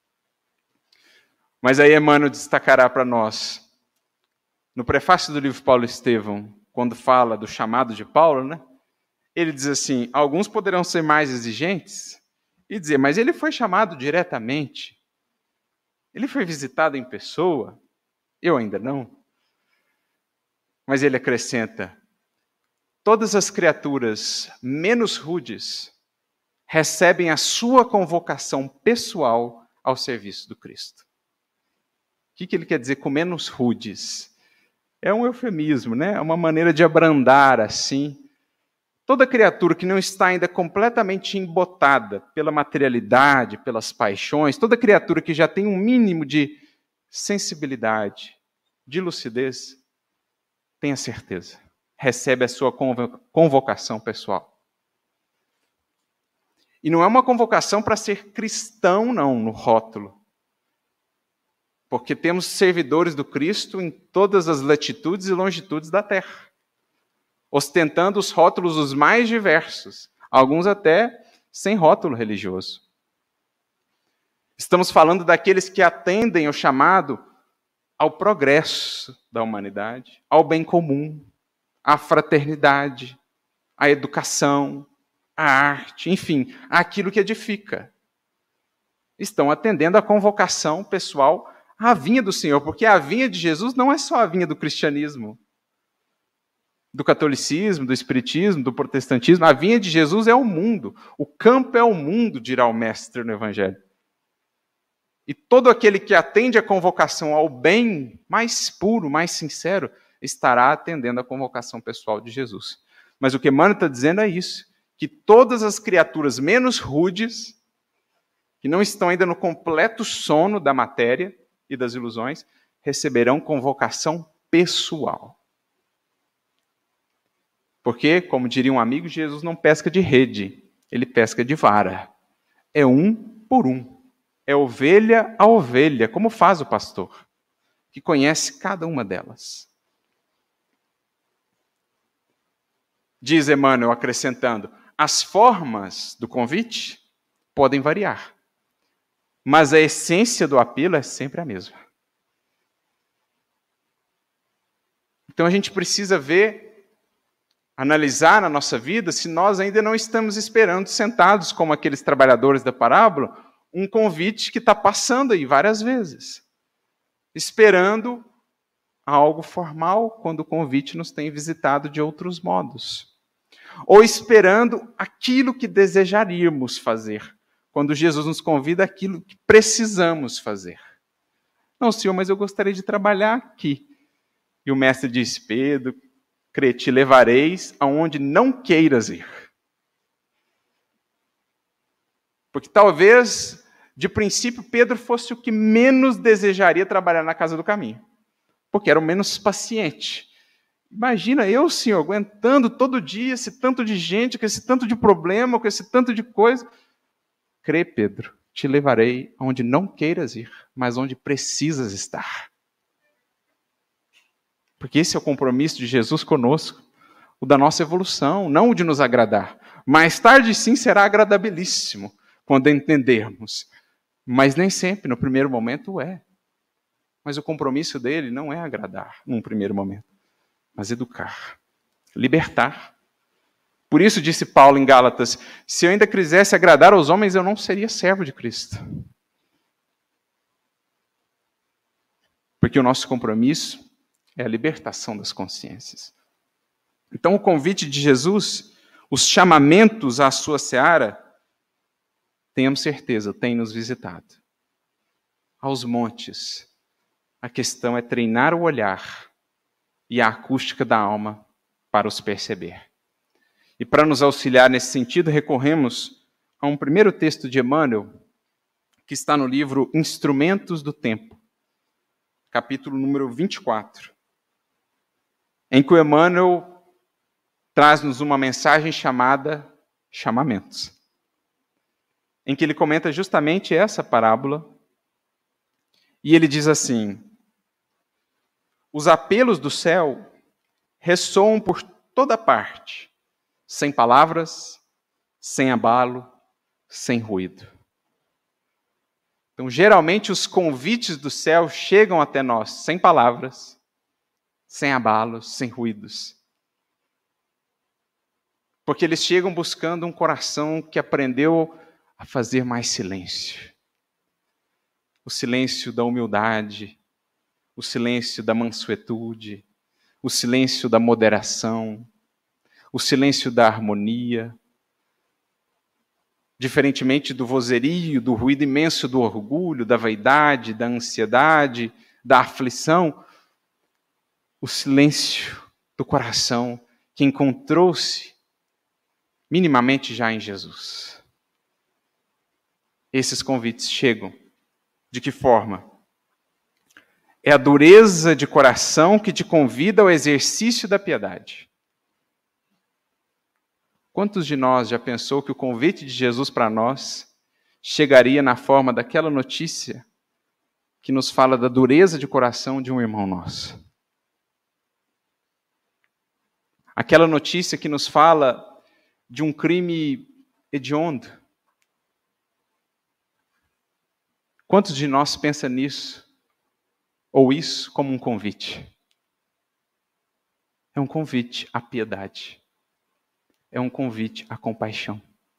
Mas aí Emmanuel destacará para nós, no prefácio do livro Paulo Estevão, quando fala do chamado de Paulo, né? Ele diz assim, alguns poderão ser mais exigentes e dizer, mas ele foi chamado diretamente, ele foi visitado em pessoa, eu ainda não. Mas ele acrescenta, todas as criaturas menos rudes recebem a sua convocação pessoal ao serviço do Cristo. O que, que ele quer dizer com menos rudes? É um eufemismo, né? É uma maneira de abrandar assim. Toda criatura que não está ainda completamente embotada pela materialidade, pelas paixões, toda criatura que já tem um mínimo de sensibilidade, de lucidez, tenha certeza, recebe a sua convocação pessoal. E não é uma convocação para ser cristão, não, no rótulo. Porque temos servidores do Cristo em todas as latitudes e longitudes da terra, ostentando os rótulos os mais diversos, alguns até sem rótulo religioso. Estamos falando daqueles que atendem ao chamado ao progresso da humanidade, ao bem comum, à fraternidade, à educação, à arte, enfim, àquilo que edifica. Estão atendendo à convocação pessoal à vinha do Senhor, porque a vinha de Jesus não é só a vinha do cristianismo, do catolicismo, do espiritismo, do protestantismo. A vinha de Jesus é o mundo. O campo é o mundo, dirá o mestre no Evangelho. E todo aquele que atende a convocação ao bem mais puro, mais sincero, estará atendendo a convocação pessoal de Jesus. Mas o que Emmanuel está dizendo é isso, que todas as criaturas menos rudes, que não estão ainda no completo sono da matéria e das ilusões, receberão convocação pessoal. Porque, como diria um amigo, Jesus não pesca de rede, ele pesca de vara. É um por um. É ovelha a ovelha, como faz o pastor, que conhece cada uma delas. Diz Emmanuel, acrescentando, as formas do convite podem variar, mas a essência do apelo é sempre a mesma. Então a gente precisa ver, analisar na nossa vida se nós ainda não estamos esperando, sentados como aqueles trabalhadores da parábola, um convite que está passando aí várias vezes, esperando algo formal quando o convite nos tem visitado de outros modos. Ou esperando aquilo que desejaríamos fazer, quando Jesus nos convida aquilo que precisamos fazer. Não, Senhor, mas eu gostaria de trabalhar aqui. E o mestre diz, Pedro, crê, te levareis aonde não queiras ir. Porque talvez, de princípio, Pedro fosse o que menos desejaria trabalhar na casa do caminho. Porque era o menos paciente. Imagina eu, Senhor, aguentando todo dia esse tanto de gente, com esse tanto de problema, com esse tanto de coisa. Crê, Pedro, te levarei aonde não queiras ir, mas onde precisas estar. Porque esse é o compromisso de Jesus conosco, o da nossa evolução, não o de nos agradar. Mais tarde, sim, será agradabilíssimo, quando entendermos. Mas nem sempre, no primeiro momento, é. Mas o compromisso dele não é agradar, num primeiro momento, mas educar, libertar. Por isso disse Paulo em Gálatas, se eu ainda quisesse agradar aos homens, eu não seria servo de Cristo. Porque o nosso compromisso é a libertação das consciências. Então o convite de Jesus, os chamamentos à sua seara, tenhamos certeza, tem nos visitado. aos montes. A questão é treinar o olhar e a acústica da alma para os perceber. E para nos auxiliar nesse sentido, recorremos a um primeiro texto de Emmanuel, que está no livro Instrumentos do Tempo, capítulo número vinte e quatro, em que o Emmanuel traz-nos uma mensagem chamada Chamamentos, em que ele comenta justamente essa parábola, e ele diz assim: os apelos do céu ressoam por toda parte, sem palavras, sem abalo, sem ruído. Então, geralmente, os convites do céu chegam até nós sem palavras, sem abalos, sem ruídos. Porque eles chegam buscando um coração que aprendeu a fazer mais silêncio. O silêncio da humildade, o silêncio da mansuetude, o silêncio da moderação, o silêncio da harmonia. Diferentemente do vozerio, do ruído imenso do orgulho, da vaidade, da ansiedade, da aflição, o silêncio do coração que encontrou-se minimamente já em Jesus. Esses convites chegam. De que forma? É a dureza de coração que te convida ao exercício da piedade. Quantos de nós já pensou que o convite de Jesus para nós chegaria na forma daquela notícia que nos fala da dureza de coração de um irmão nosso? Aquela notícia que nos fala de um crime hediondo. Quantos de nós pensam nisso, ou isso, como um convite? É um convite à piedade. É um convite à compaixão.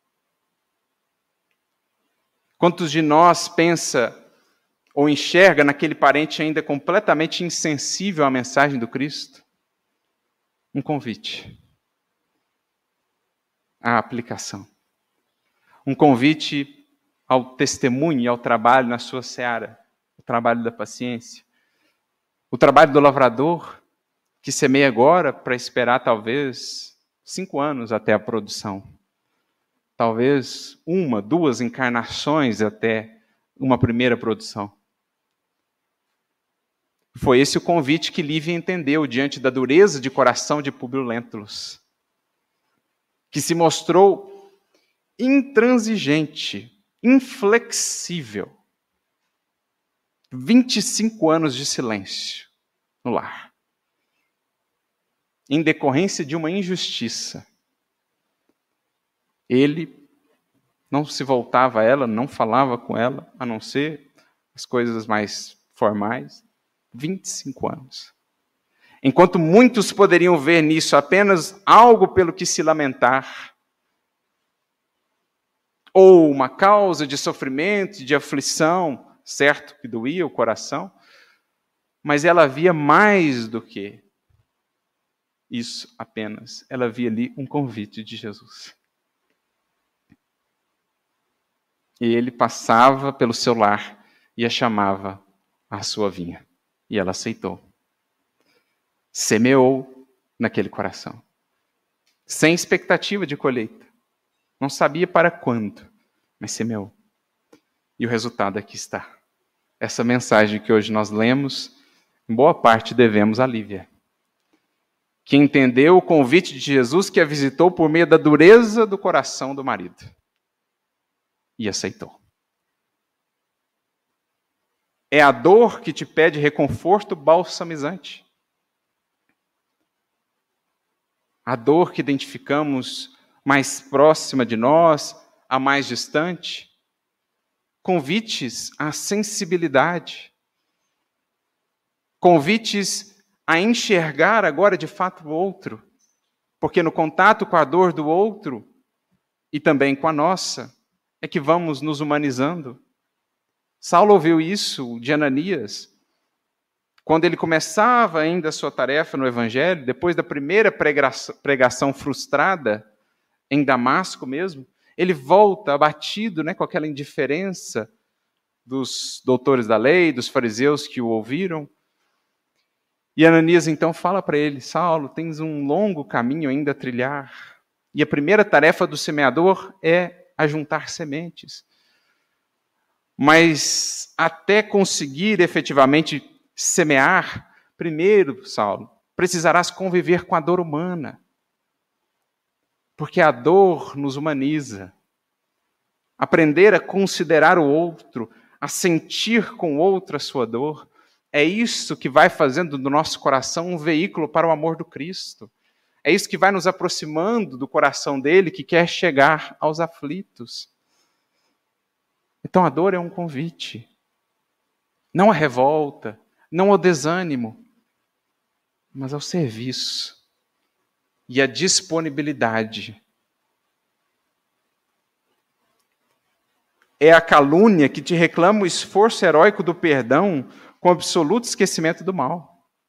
Quantos de nós pensa ou enxerga naquele parente ainda completamente insensível à mensagem do Cristo? Um convite à aplicação. Um convite ao testemunho e ao trabalho na sua seara. O trabalho da paciência. O trabalho do lavrador, que semeia agora para esperar talvez cinco anos até a produção. Talvez uma, duas encarnações até uma primeira produção. Foi esse o convite que Lívia entendeu diante da dureza de coração de Públio Lentulus, que se mostrou intransigente, inflexível. vinte e cinco anos de silêncio no lar. Em decorrência de uma injustiça. Ele não se voltava a ela, não falava com ela, a não ser as coisas mais formais. vinte e cinco anos. Enquanto muitos poderiam ver nisso apenas algo pelo que se lamentar, ou uma causa de sofrimento, de aflição, certo que doía o coração, mas ela via mais do que isso apenas. Ela via ali um convite de Jesus. E ele passava pelo seu lar e a chamava à sua vinha. E ela aceitou. Semeou naquele coração. Sem expectativa de colheita. Não sabia para quando, mas semeou. E o resultado aqui está. Essa mensagem que hoje nós lemos, em boa parte devemos a Lívia, que entendeu o convite de Jesus que a visitou por meio da dureza do coração do marido. E aceitou. É a dor que te pede reconforto balsamizante. A dor que identificamos mais próxima de nós, a mais distante. Convites à sensibilidade. Convites a enxergar agora de fato o outro. Porque no contato com a dor do outro, e também com a nossa, é que vamos nos humanizando. Saulo ouviu isso de Ananias, quando ele começava ainda a sua tarefa no Evangelho, depois da primeira pregação frustrada, em Damasco mesmo, ele volta abatido, né, com aquela indiferença dos doutores da lei, dos fariseus que o ouviram. E Ananias então fala para ele: Saulo, tens um longo caminho ainda a trilhar. E a primeira tarefa do semeador é ajuntar sementes. Mas até conseguir efetivamente semear, primeiro, Saulo, precisarás conviver com a dor humana. Porque a dor nos humaniza. Aprender a considerar o outro, a sentir com o outro a sua dor, é isso que vai fazendo do nosso coração um veículo para o amor do Cristo. É isso que vai nos aproximando do coração dele, que quer chegar aos aflitos. Então a dor é um convite. Não a revolta, não ao desânimo, mas ao serviço e à disponibilidade. É a calúnia que te reclama o esforço heróico do perdão com absoluto esquecimento do mal.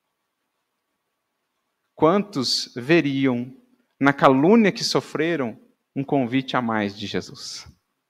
Quantos veriam na calúnia que sofreram um convite a mais de Jesus?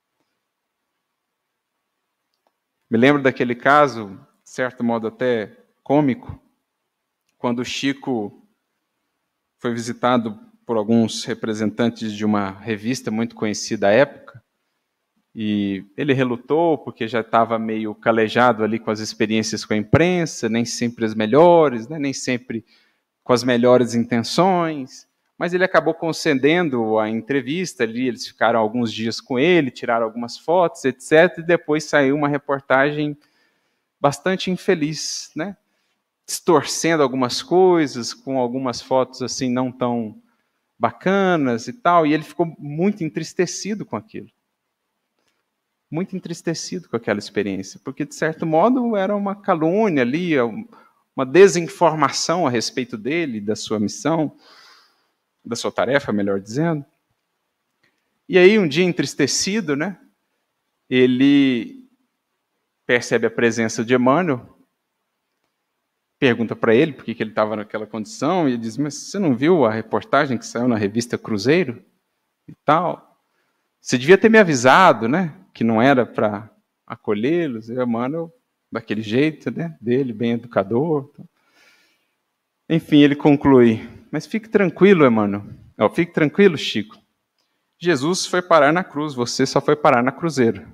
Me lembro daquele caso, de certo modo até cômico, quando o Chico foi visitado por alguns representantes de uma revista muito conhecida à época, e ele relutou porque já estava meio calejado ali com as experiências com a imprensa, nem sempre as melhores, né, nem sempre com as melhores intenções, mas ele acabou concedendo a entrevista ali, eles ficaram alguns dias com ele, tiraram algumas fotos, etcétera, e depois saiu uma reportagem bastante infeliz, né? Distorcendo algumas coisas, com algumas fotos assim não tão bacanas e tal, e ele ficou muito entristecido com aquilo. Muito entristecido com aquela experiência, porque de certo modo era uma calúnia ali, uma desinformação a respeito dele, da sua missão, da sua tarefa, melhor dizendo. E aí, um dia entristecido, né, ele percebe a presença de Emmanuel, pergunta para ele por que ele estava naquela condição, e ele diz: mas você não viu a reportagem que saiu na revista Cruzeiro? E tal. Você devia ter me avisado, né, que não era para acolhê-los. E o Emmanuel, daquele jeito, né, dele, bem educador. Enfim, ele conclui: mas fique tranquilo, Emmanuel. Oh, fique tranquilo, Chico. Jesus foi parar na cruz, você só foi parar na Cruzeiro.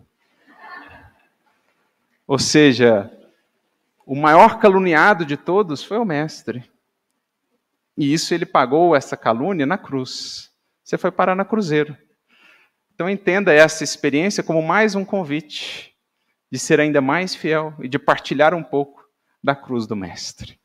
Ou seja, o maior caluniado de todos foi o Mestre. E isso ele pagou essa calúnia na cruz. Você foi parar na Cruzeiro. Então entenda essa experiência como mais um convite de ser ainda mais fiel e de partilhar um pouco da cruz do Mestre.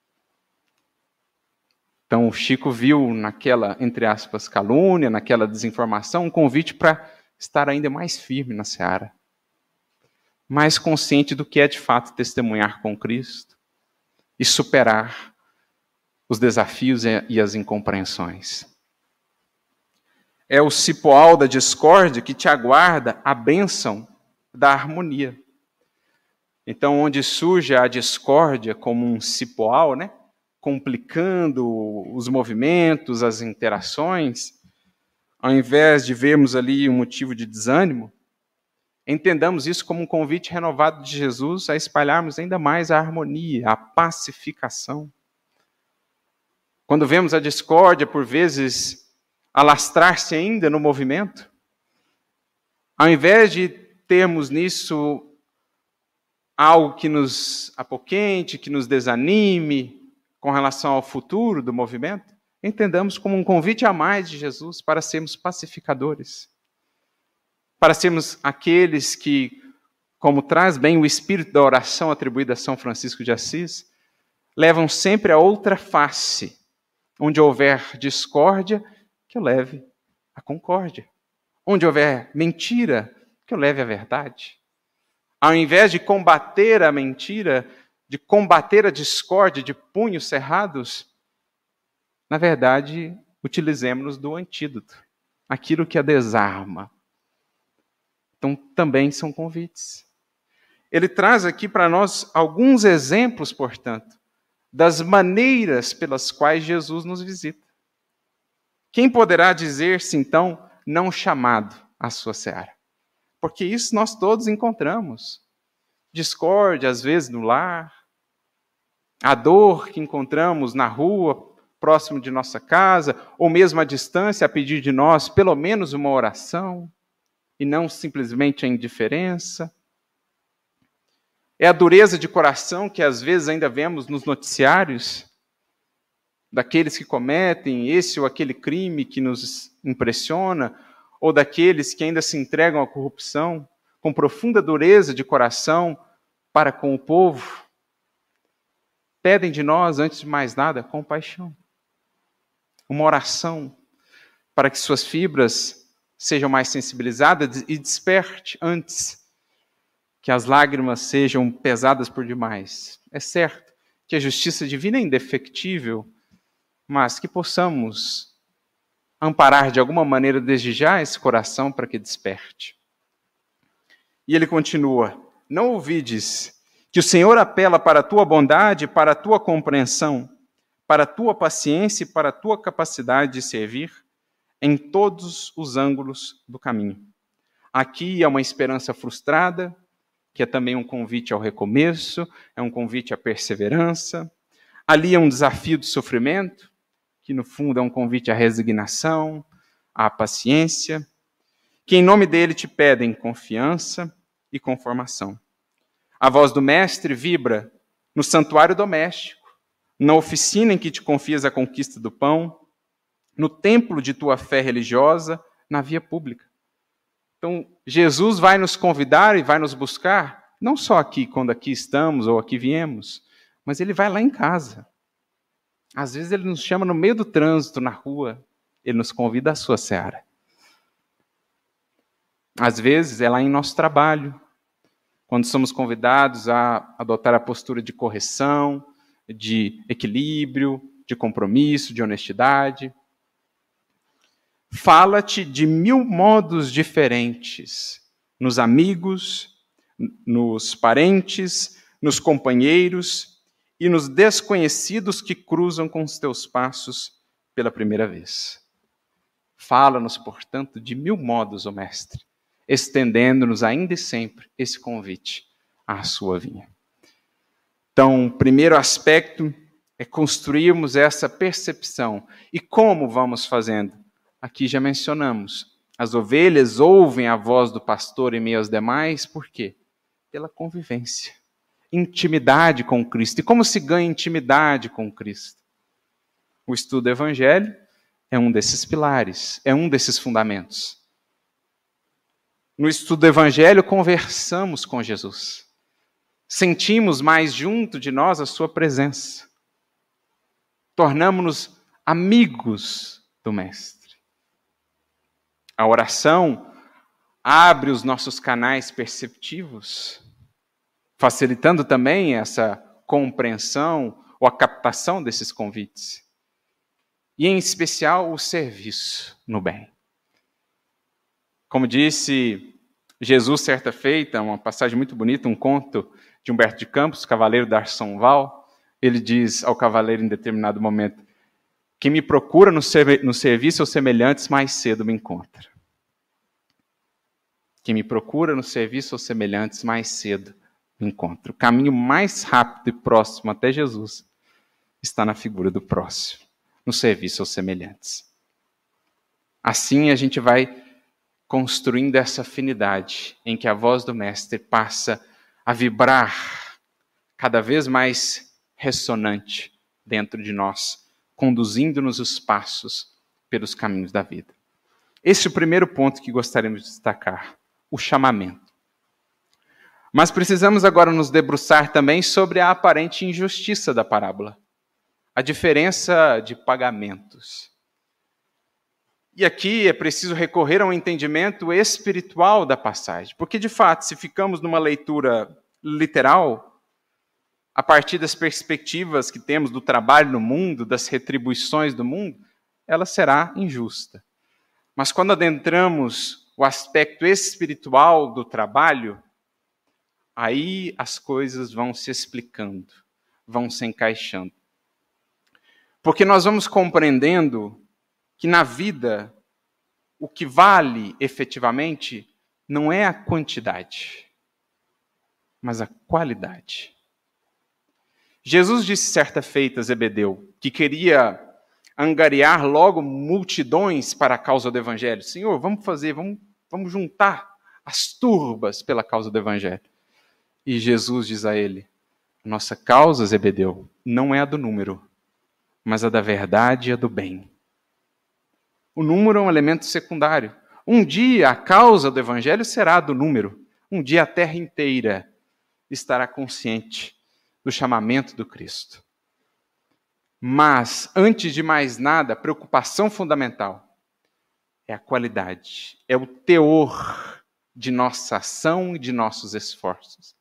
Então o Chico viu naquela, entre aspas, calúnia, naquela desinformação, um convite para estar ainda mais firme na seara. Mais consciente do que é de fato testemunhar com Cristo e superar os desafios e as incompreensões. É o cipoal da discórdia que te aguarda a bênção da harmonia. Então, onde surge a discórdia como um cipoal, né, complicando os movimentos, as interações, ao invés de vermos ali um motivo de desânimo, entendamos isso como um convite renovado de Jesus a espalharmos ainda mais a harmonia, a pacificação. Quando vemos a discórdia, por vezes, alastrar-se ainda no movimento, ao invés de termos nisso algo que nos apoquente, que nos desanime com relação ao futuro do movimento, entendamos como um convite a mais de Jesus para sermos pacificadores, para sermos aqueles que, como traz bem o espírito da oração atribuída a São Francisco de Assis, levam sempre a outra face, onde houver discórdia, que eu leve a concórdia. Onde houver mentira, que eu leve a verdade. Ao invés de combater a mentira, de combater a discórdia de punhos cerrados, na verdade, utilizemos-nos do antídoto, aquilo que a desarma. Então, também são convites. Ele traz aqui para nós alguns exemplos, portanto, das maneiras pelas quais Jesus nos visita. Quem poderá dizer-se, então, não chamado à sua seara? Porque isso nós todos encontramos. discórdia, às vezes, no lar, a dor que encontramos na rua, próximo de nossa casa, ou mesmo à distância, a pedir de nós pelo menos uma oração, e não simplesmente a indiferença. É a dureza de coração que às vezes ainda vemos nos noticiários, daqueles que cometem esse ou aquele crime que nos impressiona, ou daqueles que ainda se entregam à corrupção, com profunda dureza de coração para com o povo. Pedem de nós, antes de mais nada, compaixão. Uma oração para que suas fibras sejam mais sensibilizadas e desperte antes que as lágrimas sejam pesadas por demais. É certo que a justiça divina é indefectível, mas que possamos amparar de alguma maneira desde já esse coração para que desperte. E ele continua: não ouvides que o Senhor apela para a tua bondade, para a tua compreensão, para a tua paciência e para a tua capacidade de servir em todos os ângulos do caminho. Aqui é uma esperança frustrada, que é também um convite ao recomeço, é um convite à perseverança. Ali é um desafio de sofrimento, que no fundo é um convite à resignação, à paciência, que em nome dele te pedem confiança e conformação. A voz do mestre vibra no santuário doméstico, na oficina em que te confias a conquista do pão, no templo de tua fé religiosa, na via pública. Então, Jesus vai nos convidar e vai nos buscar, não só aqui, quando aqui estamos ou aqui viemos, mas ele vai lá em casa. Às vezes ele nos chama no meio do trânsito, na rua, ele nos convida à sua seara. Às vezes é lá em nosso trabalho, quando somos convidados a adotar a postura de correção, de equilíbrio, de compromisso, de honestidade. Fala-te de mil modos diferentes, nos amigos, nos parentes, nos companheiros e nos desconhecidos que cruzam com os teus passos pela primeira vez. Fala-nos, portanto, de mil modos, ó Mestre, estendendo-nos ainda e sempre esse convite à sua vinha. Então, o primeiro aspecto é construirmos essa percepção. E como vamos fazendo? Aqui já mencionamos. As ovelhas ouvem a voz do pastor em meio aos demais, por quê? Pela convivência. Intimidade com Cristo. E como se ganha intimidade com Cristo? O estudo do Evangelho é um desses pilares, é um desses fundamentos. No estudo do Evangelho, conversamos com Jesus. Sentimos mais junto de nós a sua presença. Tornamo-nos amigos do Mestre. A oração abre os nossos canais perceptivos, facilitando também essa compreensão ou a captação desses convites. E, em especial, o serviço no bem. Como disse Jesus certa feita, uma passagem muito bonita, um conto de Humberto de Campos, cavaleiro da Arsonval, ele diz ao cavaleiro em determinado momento: quem me procura no, servi- no serviço aos semelhantes, mais cedo me encontra. Quem me procura no serviço aos semelhantes, mais cedo me encontra. O caminho mais rápido e próximo até Jesus está na figura do próximo, no serviço aos semelhantes. Assim a gente vai construindo essa afinidade em que a voz do Mestre passa a vibrar cada vez mais ressonante dentro de nós, conduzindo-nos os passos pelos caminhos da vida. Esse é o primeiro ponto que gostaríamos de destacar, o chamamento. Mas precisamos agora nos debruçar também sobre a aparente injustiça da parábola, a diferença de pagamentos. E aqui é preciso recorrer a um entendimento espiritual da passagem, porque de fato, se ficamos numa leitura literal, a partir das perspectivas que temos do trabalho no mundo, das retribuições do mundo, ela será injusta. Mas quando adentramos o aspecto espiritual do trabalho, aí as coisas vão se explicando, vão se encaixando. Porque nós vamos compreendendo que na vida o que vale efetivamente não é a quantidade, mas a qualidade. Jesus disse certa feita a Zebedeu, que queria angariar logo multidões para a causa do Evangelho. Senhor, vamos fazer, vamos, vamos juntar as turbas pela causa do Evangelho. E Jesus diz a ele, nossa causa, Zebedeu, não é a do número, mas a da verdade e a do bem. O número é um elemento secundário. Um dia a causa do Evangelho será a do número. Um dia a terra inteira estará consciente do chamamento do Cristo. Mas, antes de mais nada, a preocupação fundamental é a qualidade, é o teor de nossa ação e de nossos esforços.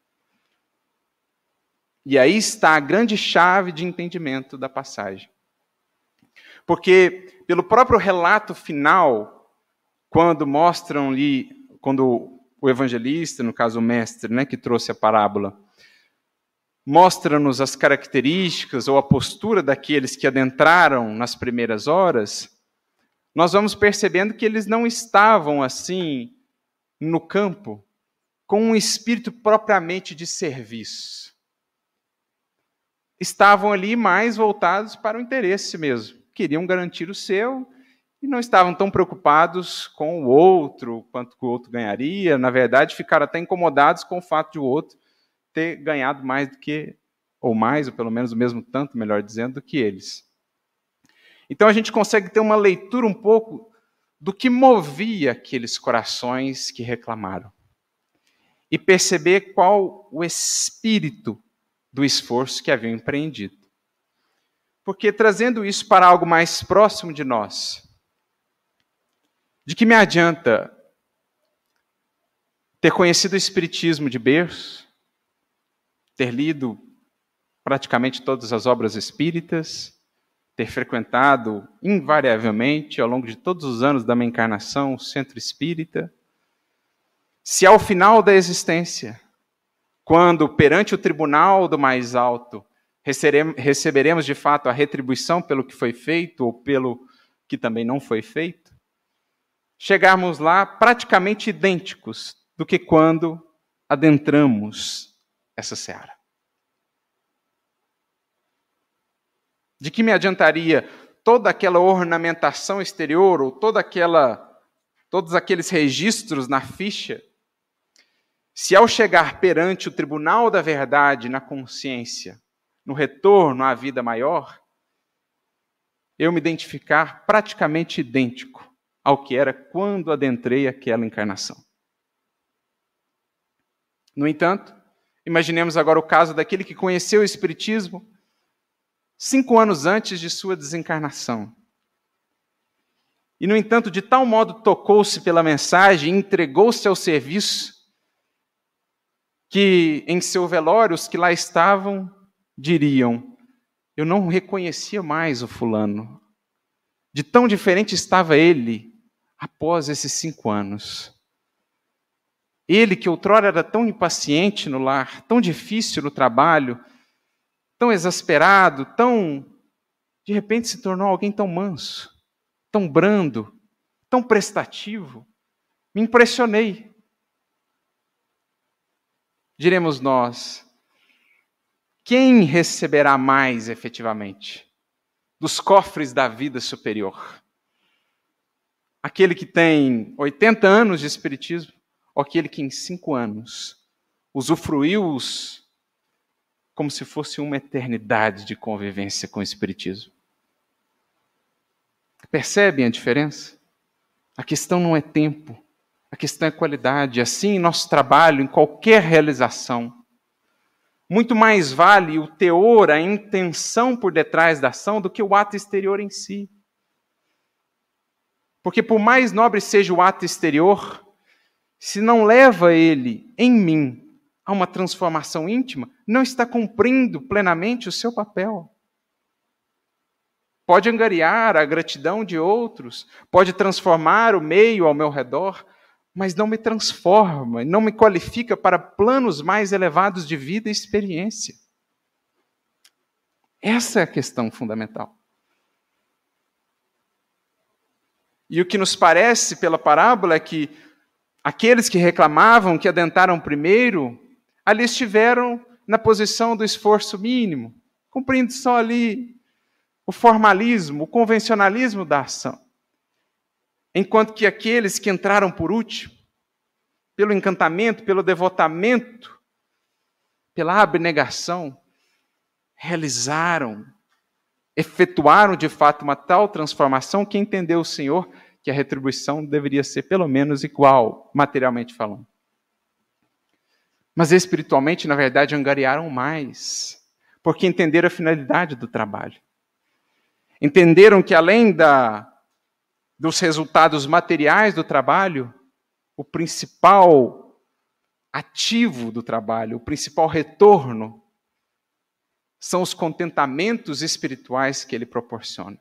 E aí está a grande chave de entendimento da passagem. Porque, pelo próprio relato final, quando mostram-lhe, quando o evangelista, no caso o mestre, né, que trouxe a parábola, mostra-nos as características ou a postura daqueles que adentraram nas primeiras horas, nós vamos percebendo que eles não estavam assim no campo com um espírito propriamente de serviço. Estavam ali mais voltados para o interesse mesmo. Queriam garantir o seu e não estavam tão preocupados com o outro, quanto o outro ganharia. Na verdade, ficaram até incomodados com o fato de o outro ter ganhado mais do que, ou mais, ou pelo menos o mesmo tanto, melhor dizendo, do que eles. Então a gente consegue ter uma leitura um pouco do que movia aqueles corações que reclamaram. E perceber qual o espírito do esforço que haviam empreendido. Porque trazendo isso para algo mais próximo de nós, de que me adianta ter conhecido o Espiritismo de berço, ter lido praticamente todas as obras espíritas, ter frequentado invariavelmente, ao longo de todos os anos da minha encarnação, o centro espírita, se ao final da existência, quando perante o tribunal do mais alto, receberemos de fato a retribuição pelo que foi feito ou pelo que também não foi feito, chegarmos lá praticamente idênticos do que quando adentramos essa seara. De que me adiantaria toda aquela ornamentação exterior ou toda aquela, todos aqueles registros na ficha, se ao chegar perante o tribunal da verdade na consciência, no retorno à vida maior, eu me identificar praticamente idêntico ao que era quando adentrei aquela encarnação. No entanto, imaginemos agora o caso daquele que conheceu o Espiritismo cinco anos antes de sua desencarnação. E, no entanto, de tal modo tocou-se pela mensagem, entregou-se ao serviço, que em seu velório os que lá estavam diriam, eu não reconhecia mais o fulano. De tão diferente estava ele após esses cinco anos. Ele que outrora era tão impaciente no lar, tão difícil no trabalho, tão exasperado, tão... de repente se tornou alguém tão manso, tão brando, tão prestativo. Me impressionei. Diremos nós, quem receberá mais efetivamente dos cofres da vida superior? Aquele que tem oitenta anos de espiritismo ou aquele que em cinco anos usufruiu-os como se fosse uma eternidade de convivência com o espiritismo? Percebem a diferença? A questão não é tempo, a questão é qualidade. Assim, em nosso trabalho, em qualquer realização, muito mais vale o teor, a intenção por detrás da ação do que o ato exterior em si. Porque por mais nobre seja o ato exterior, se não leva ele, em mim, a uma transformação íntima, não está cumprindo plenamente o seu papel. Pode angariar a gratidão de outros, pode transformar o meio ao meu redor, mas não me transforma, não me qualifica para planos mais elevados de vida e experiência. Essa é a questão fundamental. E o que nos parece pela parábola é que aqueles que reclamavam, que adentraram primeiro, ali estiveram na posição do esforço mínimo, cumprindo só ali o formalismo, o convencionalismo da ação. Enquanto que aqueles que entraram por último, pelo encantamento, pelo devotamento, pela abnegação, realizaram, efetuaram de fato uma tal transformação que entendeu o Senhor que a retribuição deveria ser pelo menos igual, materialmente falando. Mas espiritualmente, na verdade, angariaram mais, porque entenderam a finalidade do trabalho. Entenderam que além da, dos resultados materiais do trabalho, o principal ativo do trabalho, o principal retorno, são os contentamentos espirituais que ele proporciona.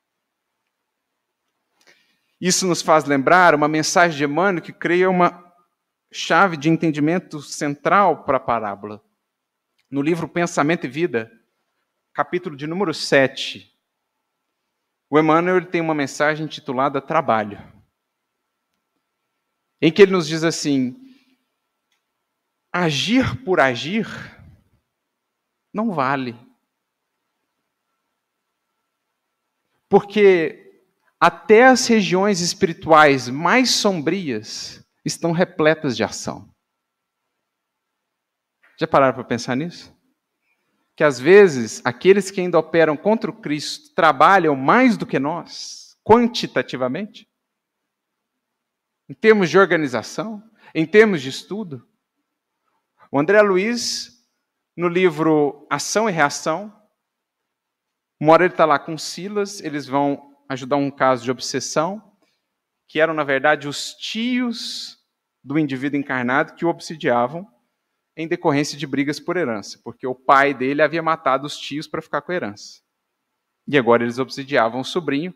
Isso nos faz lembrar uma mensagem de Emmanuel que creio é uma chave de entendimento central para a parábola. No livro Pensamento e Vida, capítulo de número sete, o Emmanuel tem uma mensagem intitulada Trabalho, em que ele nos diz assim: agir por agir não vale. Porque até as regiões espirituais mais sombrias estão repletas de ação. Já pararam para pensar nisso? Que às vezes aqueles que ainda operam contra o Cristo trabalham mais do que nós, quantitativamente, em termos de organização, em termos de estudo. O André Luiz, no livro Ação e Reação, uma hora ele está lá com Silas, eles vão ajudar um caso de obsessão, que eram, na verdade, os tios do indivíduo encarnado que o obsidiavam em decorrência de brigas por herança, porque o pai dele havia matado os tios para ficar com a herança. E agora eles obsidiavam o sobrinho,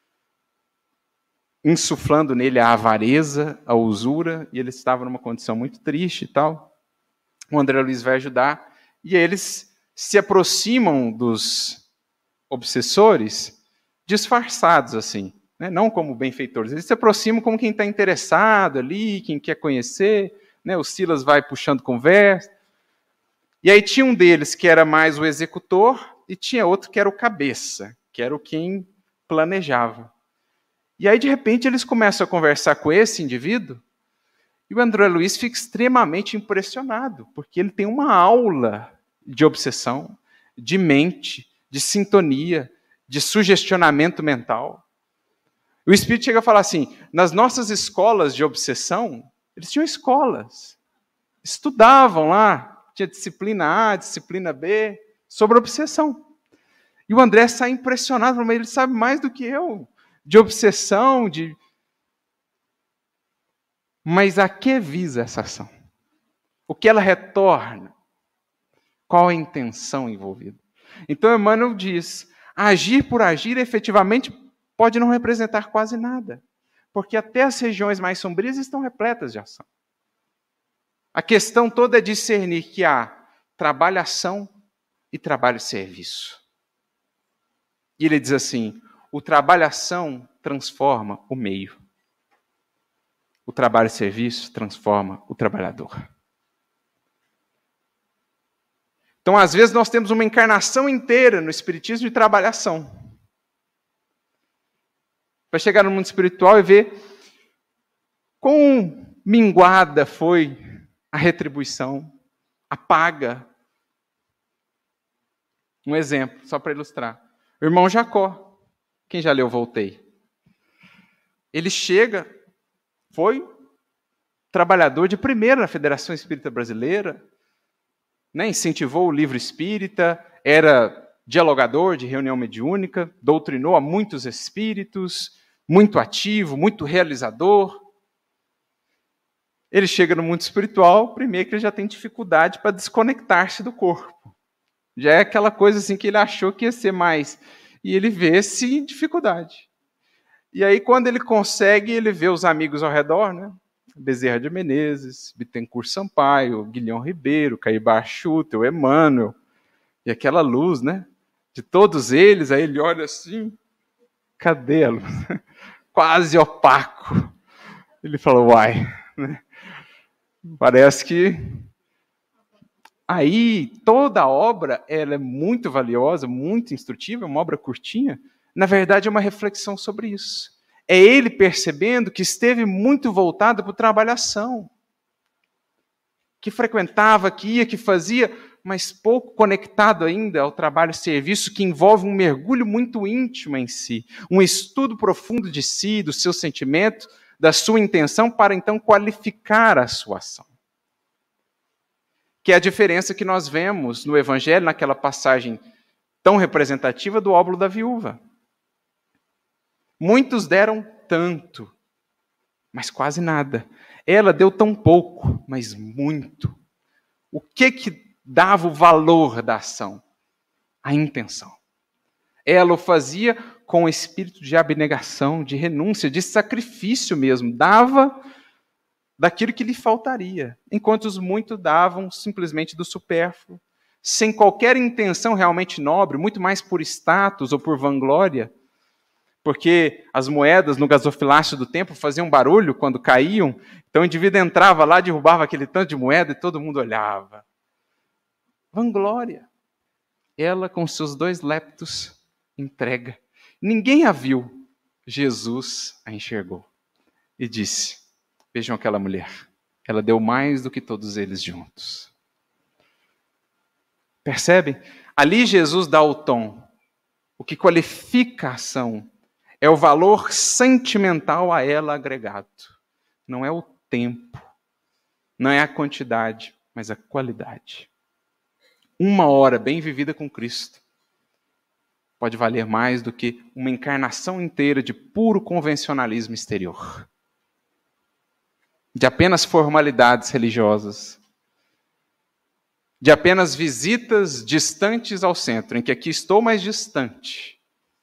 insuflando nele a avareza, a usura, e ele estava numa condição muito triste e tal. O André Luiz vai ajudar, e eles se aproximam dos obsessores disfarçados, assim, né? Não como benfeitores, eles se aproximam como quem está interessado ali, quem quer conhecer, né? O Silas vai puxando conversa, e aí tinha um deles que era mais o executor, e tinha outro que era o cabeça, que era o quem planejava. E aí, de repente, eles começam a conversar com esse indivíduo, e o André Luiz fica extremamente impressionado, porque ele tem uma aula de obsessão, de mente, de sintonia, de sugestionamento mental. O Espírito chega a falar assim, nas nossas escolas de obsessão, eles tinham escolas, estudavam lá, tinha disciplina A, disciplina B, sobre obsessão. E o André sai impressionado, mas ele sabe mais do que eu, de obsessão, de... Mas a que visa essa ação? O que ela retorna? Qual a intenção envolvida? Então Emmanuel diz, agir por agir efetivamente pode não representar quase nada, porque até as regiões mais sombrias estão repletas de ação. A questão toda é discernir que há trabalho-ação e trabalho-serviço. E ele diz assim, o trabalho-ação transforma o meio. O trabalho-serviço transforma o trabalhador. Então, às vezes, nós temos uma encarnação inteira no Espiritismo de trabalhação. Para chegar no mundo espiritual e ver quão minguada foi a retribuição, a paga. Um exemplo, só para ilustrar. O irmão Jacó, quem já leu Voltei? Ele chega, foi trabalhador de primeira na Federação Espírita Brasileira, né, incentivou o livro espírita, era dialogador de reunião mediúnica, doutrinou a muitos espíritos, muito ativo, muito realizador. Ele chega no mundo espiritual, primeiro que ele já tem dificuldade para desconectar-se do corpo. Já é aquela coisa assim que ele achou que ia ser mais. E ele vê-se em dificuldade. E aí, quando ele consegue, ele vê os amigos ao redor, né? Bezerra de Menezes, Bittencourt Sampaio, Guilhom Ribeiro, Caíba Schutter, o Emmanuel, e aquela luz, né? De todos eles, aí ele olha assim, cadê a luz? Quase opaco. Ele fala, uai, né? Parece que aí toda a obra ela é muito valiosa, muito instrutiva, é uma obra curtinha. Na verdade, é uma reflexão sobre isso. É ele percebendo que esteve muito voltado para o trabalhação, que frequentava, que ia, que fazia, mas pouco conectado ainda ao trabalho-serviço, que envolve um mergulho muito íntimo em si, um estudo profundo de si, do seu sentimento, da sua intenção, para então qualificar a sua ação. Que é a diferença que nós vemos no Evangelho, naquela passagem tão representativa do óbolo da viúva. Muitos deram tanto, mas quase nada. Ela deu tão pouco, mas muito. O que que dava o valor da ação? A intenção. Ela o fazia com o espírito de abnegação, de renúncia, de sacrifício mesmo. Dava daquilo que lhe faltaria, enquanto os muitos davam simplesmente do supérfluo, sem qualquer intenção realmente nobre, muito mais por status ou por vanglória, porque as moedas no gasofilácio do templo faziam barulho quando caíam, então o indivíduo entrava lá, derrubava aquele tanto de moeda e todo mundo olhava. Vanglória. Ela, com seus dois leptos, entrega. Ninguém a viu. Jesus a enxergou e disse: vejam aquela mulher. Ela deu mais do que todos eles juntos. Percebe? Ali Jesus dá o tom. O que qualifica a ação é o valor sentimental a ela agregado. Não é o tempo, não é a quantidade, mas a qualidade. Uma hora bem vivida com Cristo pode valer mais do que uma encarnação inteira de puro convencionalismo exterior, de apenas formalidades religiosas, de apenas visitas distantes ao centro, em que aqui estou mais distante.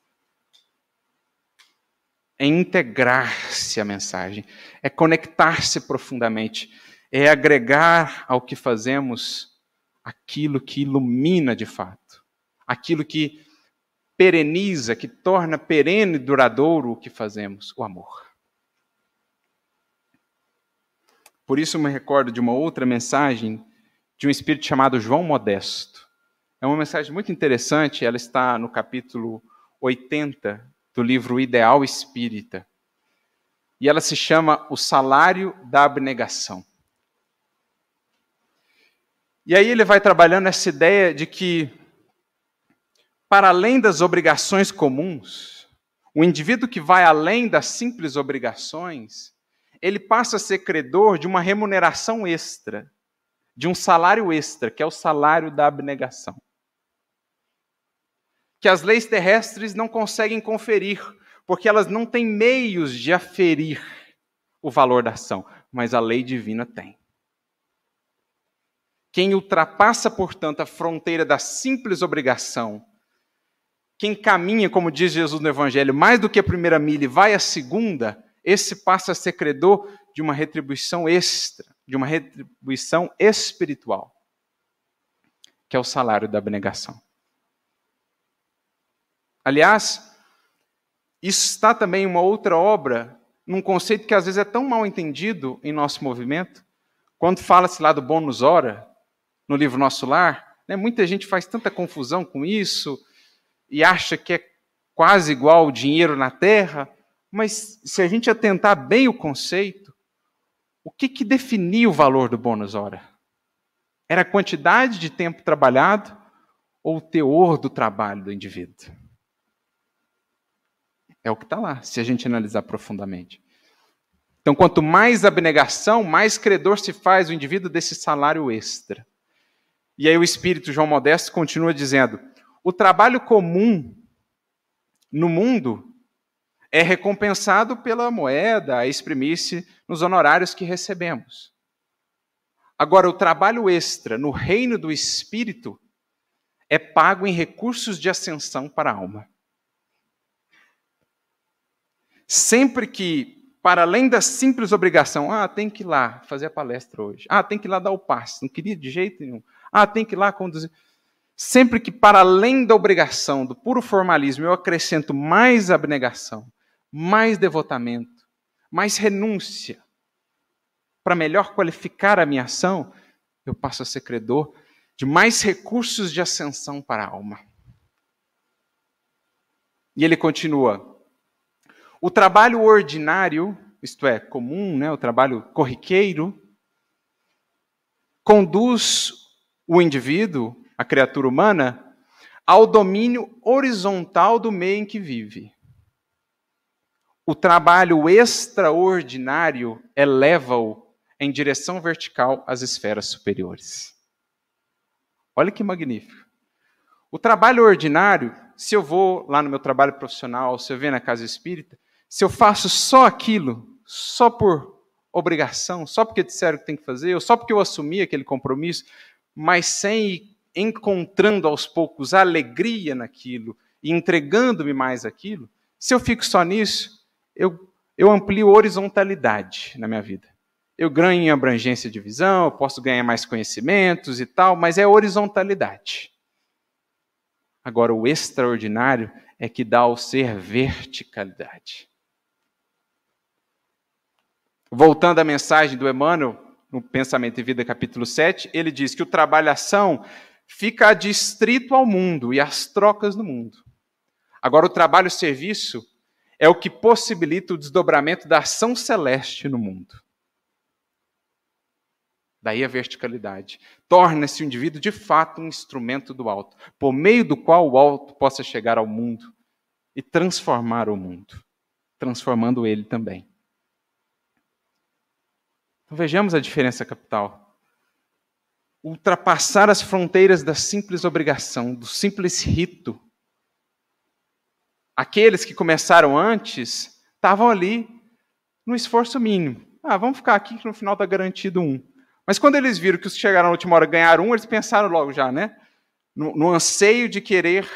É integrar-se à mensagem, é conectar-se profundamente, é agregar ao que fazemos aquilo que ilumina de fato, aquilo que pereniza, que torna perene e duradouro o que fazemos, o amor. Por isso eu me recordo de uma outra mensagem de um espírito chamado João Modesto. É uma mensagem muito interessante, ela está no capítulo oitenta do livro Ideal Espírita. E ela se chama O Salário da Abnegação. E aí ele vai trabalhando essa ideia de que, para além das obrigações comuns, o indivíduo que vai além das simples obrigações, ele passa a ser credor de uma remuneração extra, de um salário extra, que é o salário da abnegação. Que as leis terrestres não conseguem conferir, porque elas não têm meios de aferir o valor da ação, mas a lei divina tem. Quem ultrapassa, portanto, a fronteira da simples obrigação, quem caminha, como diz Jesus no Evangelho, mais do que a primeira milha e vai à segunda, esse passa a ser credor de uma retribuição extra, de uma retribuição espiritual, que é o salário da abnegação. Aliás, isso está também em uma outra obra, num conceito que às vezes é tão mal entendido em nosso movimento, quando fala-se lá do bônus hora, no livro Nosso Lar, né, muita gente faz tanta confusão com isso e acha que é quase igual o dinheiro na terra, mas se a gente atentar bem o conceito, o que, que definia o valor do bônus hora? Era a quantidade de tempo trabalhado ou o teor do trabalho do indivíduo? É o que está lá, se a gente analisar profundamente. Então, quanto mais abnegação, mais credor se faz o indivíduo desse salário extra. E aí o espírito João Modesto continua dizendo: o trabalho comum no mundo é recompensado pela moeda a exprimir-se nos honorários que recebemos. Agora, o trabalho extra no reino do espírito é pago em recursos de ascensão para a alma. Sempre que, para além da simples obrigação, ah, tem que ir lá fazer a palestra hoje, ah, tem que ir lá dar o passe, não queria de jeito nenhum, ah, tem que ir lá conduzir. Sempre que, para além da obrigação, do puro formalismo, eu acrescento mais abnegação, mais devotamento, mais renúncia, para melhor qualificar a minha ação, eu passo a ser credor de mais recursos de ascensão para a alma. E ele continua: o trabalho ordinário, isto é, comum, né, o trabalho corriqueiro, conduz o indivíduo, a criatura humana, ao domínio horizontal do meio em que vive. O trabalho extraordinário eleva-o em direção vertical às esferas superiores. Olha que magnífico. O trabalho ordinário, se eu vou lá no meu trabalho profissional, se eu venho na casa espírita, se eu faço só aquilo, só por obrigação, só porque disseram que tem que fazer, ou só porque eu assumi aquele compromisso, mas sem ir encontrando aos poucos alegria naquilo e entregando-me mais aquilo, se eu fico só nisso, eu, eu amplio horizontalidade na minha vida. Eu ganho em abrangência de visão, eu posso ganhar mais conhecimentos e tal, mas é horizontalidade. Agora, o extraordinário é que dá ao ser verticalidade. Voltando à mensagem do Emmanuel, no Pensamento e Vida, capítulo sete, ele diz que o trabalho-ação fica adstrito ao mundo e às trocas no mundo. Agora, o trabalho-serviço é o que possibilita o desdobramento da ação celeste no mundo. Daí a verticalidade. Torna-se o indivíduo, de fato, um instrumento do alto, por meio do qual o alto possa chegar ao mundo e transformar o mundo, transformando ele também. Então, vejamos a diferença capital. Ultrapassar as fronteiras da simples obrigação, do simples rito. Aqueles que começaram antes estavam ali no esforço mínimo. Ah, vamos ficar aqui que no final está garantido um. Mas quando eles viram que os que chegaram na última hora ganharam um, eles pensaram logo já, né? No, no anseio de querer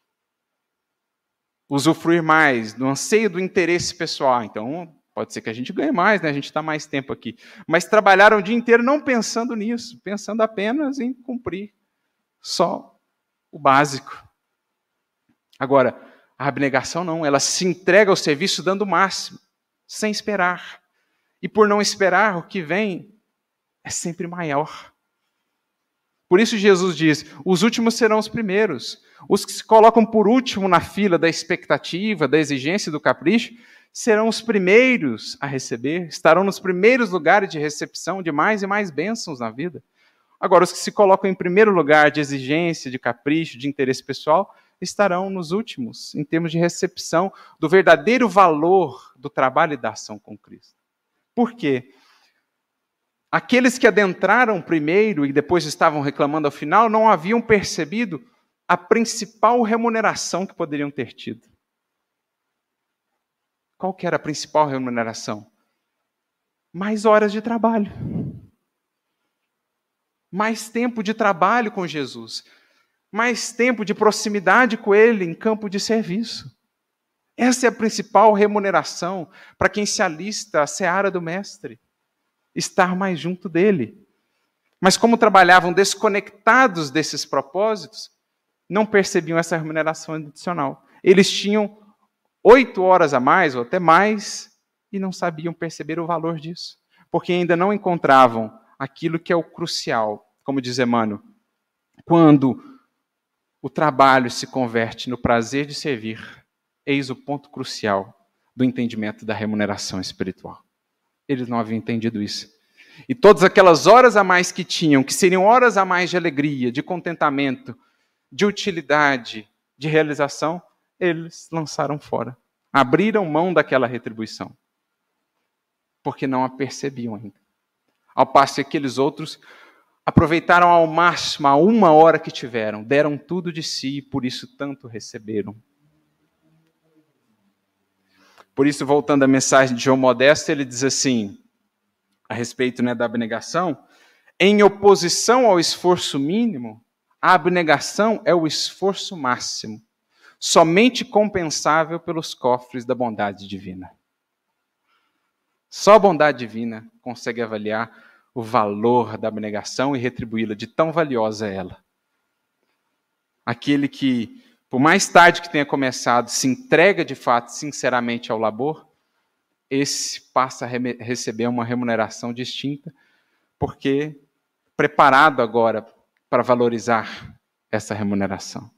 usufruir mais, no anseio do interesse pessoal. Então, pode ser que a gente ganhe mais, né? A gente está mais tempo aqui. Mas trabalharam o dia inteiro não pensando nisso, pensando apenas em cumprir só o básico. Agora, a abnegação não, ela se entrega ao serviço dando o máximo, sem esperar. E por não esperar, o que vem é sempre maior. Por isso Jesus diz, os últimos serão os primeiros. Os que se colocam por último na fila da expectativa, da exigência e do capricho, serão os primeiros a receber, estarão nos primeiros lugares de recepção de mais e mais bênçãos na vida. Agora, os que se colocam em primeiro lugar de exigência, de capricho, de interesse pessoal, estarão nos últimos, em termos de recepção do verdadeiro valor do trabalho e da ação com Cristo. Por quê? Aqueles que adentraram primeiro e depois estavam reclamando ao final, não haviam percebido a principal remuneração que poderiam ter tido. Qual que era a principal remuneração? Mais horas de trabalho. Mais tempo de trabalho com Jesus. Mais tempo de proximidade com Ele em campo de serviço. Essa é a principal remuneração para quem se alista à seara do Mestre. Estar mais junto dele. Mas como trabalhavam desconectados desses propósitos, não percebiam essa remuneração adicional. Eles tinham oito horas a mais, ou até mais, e não sabiam perceber o valor disso. Porque ainda não encontravam aquilo que é o crucial, como diz Emmanuel. Quando o trabalho se converte no prazer de servir, eis o ponto crucial do entendimento da remuneração espiritual. Eles não haviam entendido isso. E todas aquelas horas a mais que tinham, que seriam horas a mais de alegria, de contentamento, de utilidade, de realização, eles lançaram fora. Abriram mão daquela retribuição. Porque não a percebiam ainda. Ao passo que aqueles outros aproveitaram ao máximo a uma hora que tiveram, deram tudo de si e por isso tanto receberam. Por isso, voltando à mensagem de João Modesto, ele diz assim, a respeito, né, da abnegação, em oposição ao esforço mínimo, a abnegação é o esforço máximo, somente compensável pelos cofres da bondade divina. Só a bondade divina consegue avaliar o valor da abnegação e retribuí-la, de tão valiosa é ela. Aquele que, por mais tarde que tenha começado, se entrega de fato, sinceramente ao labor, esse passa a re- receber uma remuneração distinta, porque preparado agora para valorizar essa remuneração.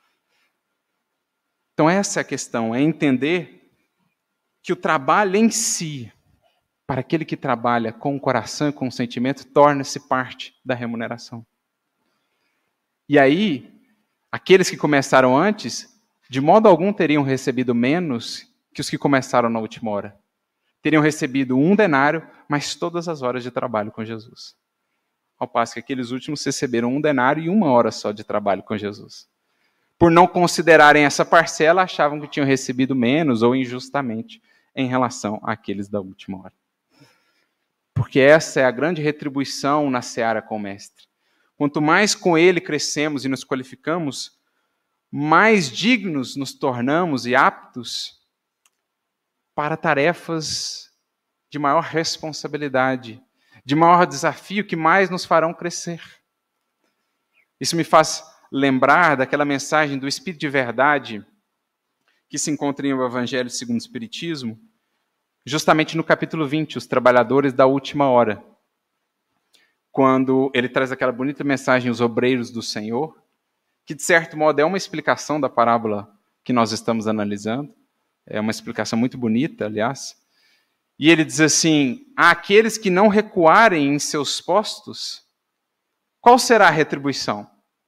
Então essa é a questão, é entender que o trabalho em si, para aquele que trabalha com o coração e com o sentimento, torna-se parte da remuneração. E aí, aqueles que começaram antes, de modo algum teriam recebido menos que os que começaram na última hora. Teriam recebido um denário, mas todas as horas de trabalho com Jesus. Ao passo que aqueles últimos receberam um denário e uma hora só de trabalho com Jesus. Por não considerarem essa parcela, achavam que tinham recebido menos ou injustamente em relação àqueles da última hora. Porque essa é a grande retribuição na seara com o Mestre. Quanto mais com ele crescemos e nos qualificamos, mais dignos nos tornamos e aptos para tarefas de maior responsabilidade, de maior desafio que mais nos farão crescer. Isso me faz lembrar daquela mensagem do Espírito de Verdade que se encontra em O Evangelho segundo o Espiritismo, justamente no capítulo vinte, os trabalhadores da última hora. Quando ele traz aquela bonita mensagem, os obreiros do Senhor, que de certo modo é uma explicação da parábola que nós estamos analisando, é uma explicação muito bonita, aliás. E ele diz assim, àqueles que não recuarem em seus postos, qual será a retribuição?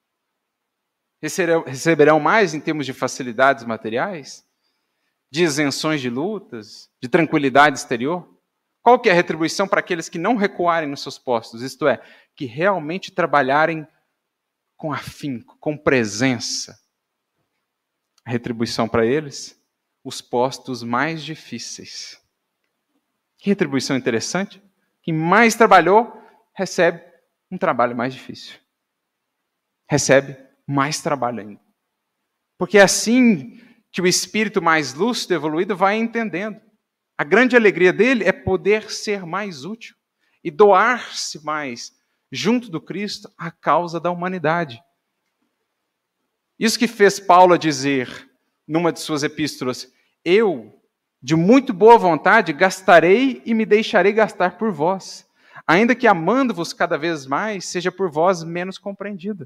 Receberão mais em termos de facilidades materiais? De isenções de lutas? De tranquilidade exterior? Qual que é a retribuição para aqueles que não recuarem nos seus postos? Isto é, que realmente trabalharem com afinco, com presença. A retribuição para eles? Os postos mais difíceis. Que retribuição interessante. Quem mais trabalhou, recebe um trabalho mais difícil. Recebe mais trabalho ainda. Porque é assim que o espírito mais lúcido, evoluído, vai entendendo. A grande alegria dele é poder ser mais útil e doar-se mais junto do Cristo à causa da humanidade. Isso que fez Paulo dizer numa de suas epístolas, eu, de muito boa vontade, gastarei e me deixarei gastar por vós, ainda que amando-vos cada vez mais, seja por vós menos compreendida.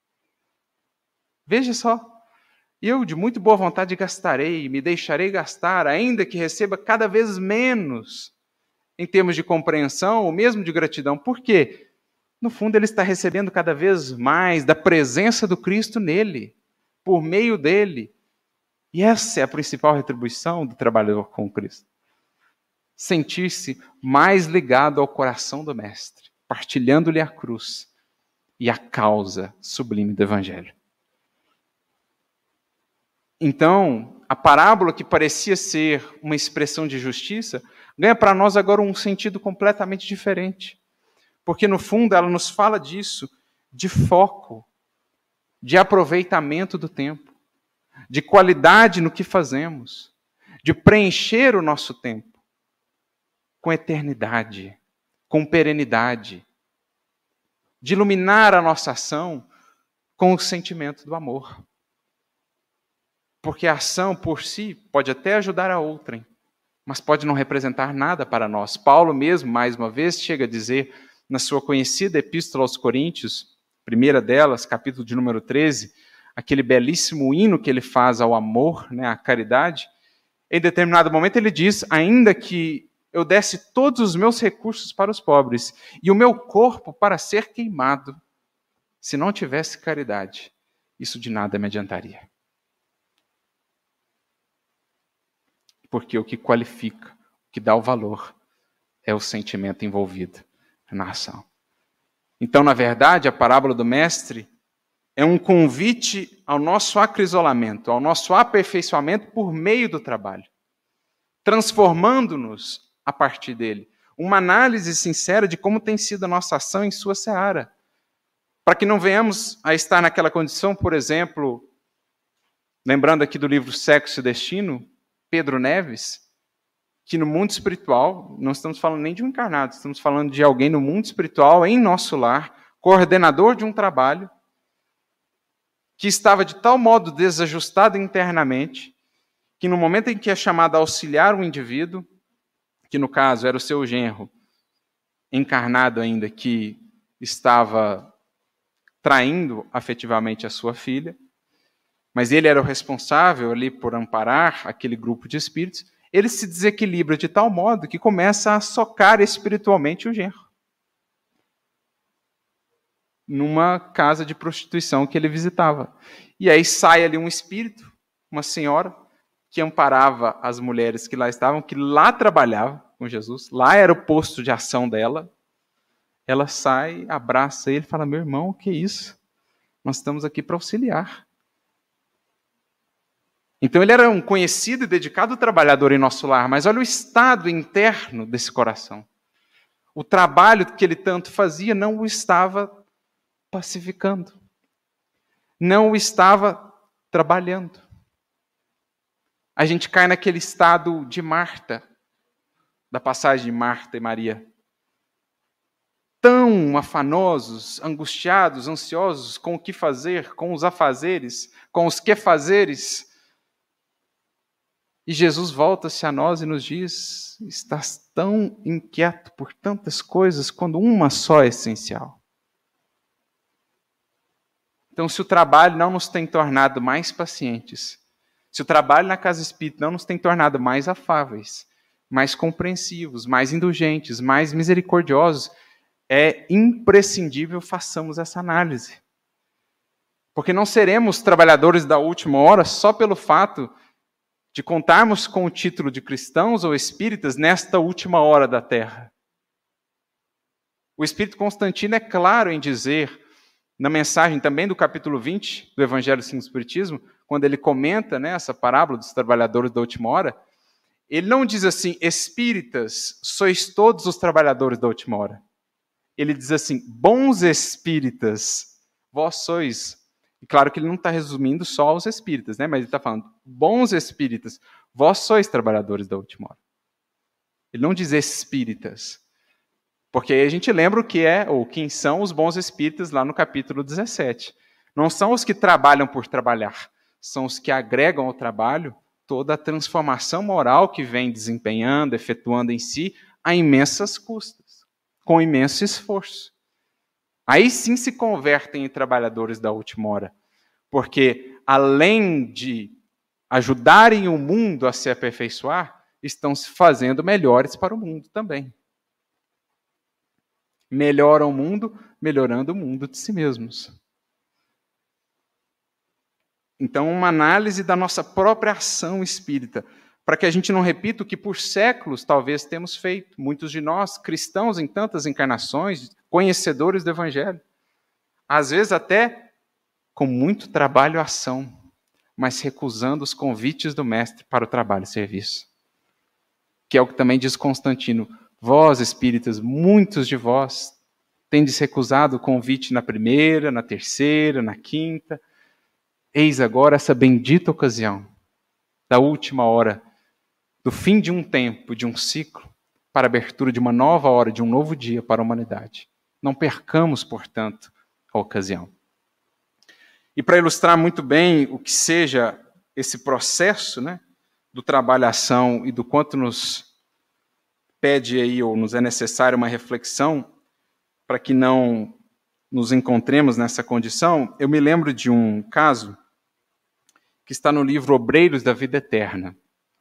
Veja só, eu de muito boa vontade gastarei, me deixarei gastar, ainda que receba cada vez menos em termos de compreensão ou mesmo de gratidão. Por quê? No fundo, ele está recebendo cada vez mais da presença do Cristo nele, por meio dele. E essa é a principal retribuição do trabalhador com Cristo. Sentir-se mais ligado ao coração do Mestre, partilhando-lhe a cruz e a causa sublime do Evangelho. Então, a parábola que parecia ser uma expressão de justiça, ganha para nós agora um sentido completamente diferente. Porque, no fundo, ela nos fala disso, de foco, de aproveitamento do tempo, de qualidade no que fazemos, de preencher o nosso tempo com eternidade, com perenidade, de iluminar a nossa ação com o sentimento do amor. Porque a ação por si pode até ajudar a outrem, mas pode não representar nada para nós. Paulo mesmo, mais uma vez, chega a dizer na sua conhecida Epístola aos Coríntios, primeira delas, capítulo de número treze, aquele belíssimo hino que ele faz ao amor, né, à caridade, em determinado momento ele diz, ainda que eu desse todos os meus recursos para os pobres e o meu corpo para ser queimado, se não tivesse caridade, isso de nada me adiantaria. Porque o que qualifica, o que dá o valor, é o sentimento envolvido na ação. Então, na verdade, a parábola do Mestre é um convite ao nosso acrisolamento, ao nosso aperfeiçoamento por meio do trabalho, transformando-nos a partir dele. Uma análise sincera de como tem sido a nossa ação em sua seara, para que não venhamos a estar naquela condição, por exemplo, lembrando aqui do livro Sexo e Destino, Pedro Neves, que no mundo espiritual, não estamos falando nem de um encarnado, estamos falando de alguém no mundo espiritual, em nosso lar, coordenador de um trabalho, que estava de tal modo desajustado internamente, que no momento em que é chamado a auxiliar um indivíduo, que no caso era o seu genro, encarnado ainda, que estava traindo afetivamente a sua filha, mas ele era o responsável ali por amparar aquele grupo de espíritos. Ele se desequilibra de tal modo que começa a socar espiritualmente o genro, numa casa de prostituição que ele visitava. E aí sai ali um espírito, uma senhora, que amparava as mulheres que lá estavam, que lá trabalhavam com Jesus, lá era o posto de ação dela. Ela sai, abraça ele e fala: meu irmão, o que é isso? Nós estamos aqui para auxiliar. Então ele era um conhecido e dedicado trabalhador em nosso lar, mas olha o estado interno desse coração. O trabalho que ele tanto fazia não o estava pacificando. Não o estava trabalhando. A gente cai naquele estado de Marta, da passagem de Marta e Maria. Tão afanosos, angustiados, ansiosos com o que fazer, com os afazeres, com os quefazeres. E Jesus volta-se a nós e nos diz: estás tão inquieto por tantas coisas, quando uma só é essencial. Então, se o trabalho não nos tem tornado mais pacientes, se o trabalho na casa espírita não nos tem tornado mais afáveis, mais compreensivos, mais indulgentes, mais misericordiosos, é imprescindível façamos essa análise. Porque não seremos trabalhadores da última hora só pelo fato de contarmos com o título de cristãos ou espíritas nesta última hora da Terra. O Espírito Constantino é claro em dizer, na mensagem também do capítulo vinte do Evangelho segundo o Espiritismo, quando ele comenta, né, essa parábola dos trabalhadores da última hora, ele não diz assim: espíritas, sois todos os trabalhadores da última hora. Ele diz assim: bons espíritas, vós sois. E claro que ele não está resumindo só aos espíritas, né? Mas ele está falando: bons espíritas, vós sois trabalhadores da última hora. Ele não diz espíritas. Porque aí a gente lembra o que é, ou quem são os bons espíritas lá no capítulo dezessete. Não são os que trabalham por trabalhar, são os que agregam ao trabalho toda a transformação moral que vem desempenhando, efetuando em si, a imensas custas, com imenso esforço. Aí sim se convertem em trabalhadores da última hora. Porque, além de ajudarem o mundo a se aperfeiçoar, estão se fazendo melhores para o mundo também. Melhoram o mundo, melhorando o mundo de si mesmos. Então, uma análise da nossa própria ação espírita, para que a gente não repita o que por séculos talvez temos feito. Muitos de nós, cristãos em tantas encarnações, conhecedores do Evangelho, às vezes até com muito trabalho e ação, mas recusando os convites do Mestre para o trabalho e serviço. Que é o que também diz Constantino: vós, espíritas, muitos de vós tendes recusado o convite na primeira, na terceira, na quinta. Eis agora essa bendita ocasião, da última hora, do fim de um tempo, de um ciclo, para a abertura de uma nova hora, de um novo dia para a humanidade. Não percamos, portanto, a ocasião. E para ilustrar muito bem o que seja esse processo, né, do trabalho-ação e do quanto nos pede aí, ou nos é necessário uma reflexão para que não nos encontremos nessa condição, eu me lembro de um caso que está no livro Obreiros da Vida Eterna.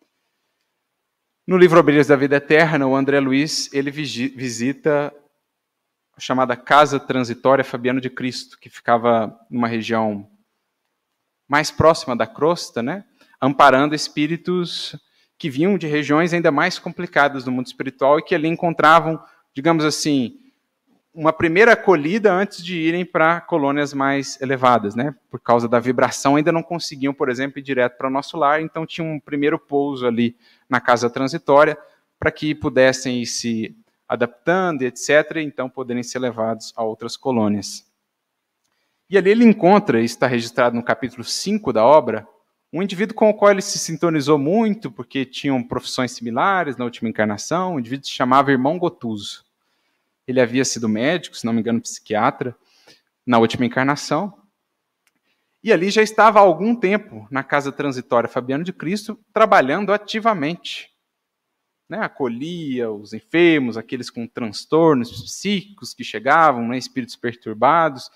No livro Obreiros da Vida Eterna, o André Luiz ele visita a chamada Casa Transitória Fabiano de Cristo, que ficava numa região mais próxima da crosta, né, amparando espíritos que vinham de regiões ainda mais complicadas do mundo espiritual e que ali encontravam, digamos assim, uma primeira acolhida antes de irem para colônias mais elevadas, né? Por causa da vibração, ainda não conseguiam, por exemplo, ir direto para o nosso lar, então tinha um primeiro pouso ali na casa transitória, para que pudessem ir se adaptando, etcétera, e então poderem ser levados a outras colônias. E ali ele encontra, está registrado no capítulo cinco da obra, um indivíduo com o qual ele se sintonizou muito, porque tinham profissões similares na última encarnação. O indivíduo se chamava Irmão Gotuso. Ele havia sido médico, se não me engano, psiquiatra, na última encarnação. E ali já estava há algum tempo, na Casa Transitória Fabiano de Cristo, trabalhando ativamente. Né? Acolhia os enfermos, aqueles com transtornos psíquicos que chegavam, né? Espíritos perturbados.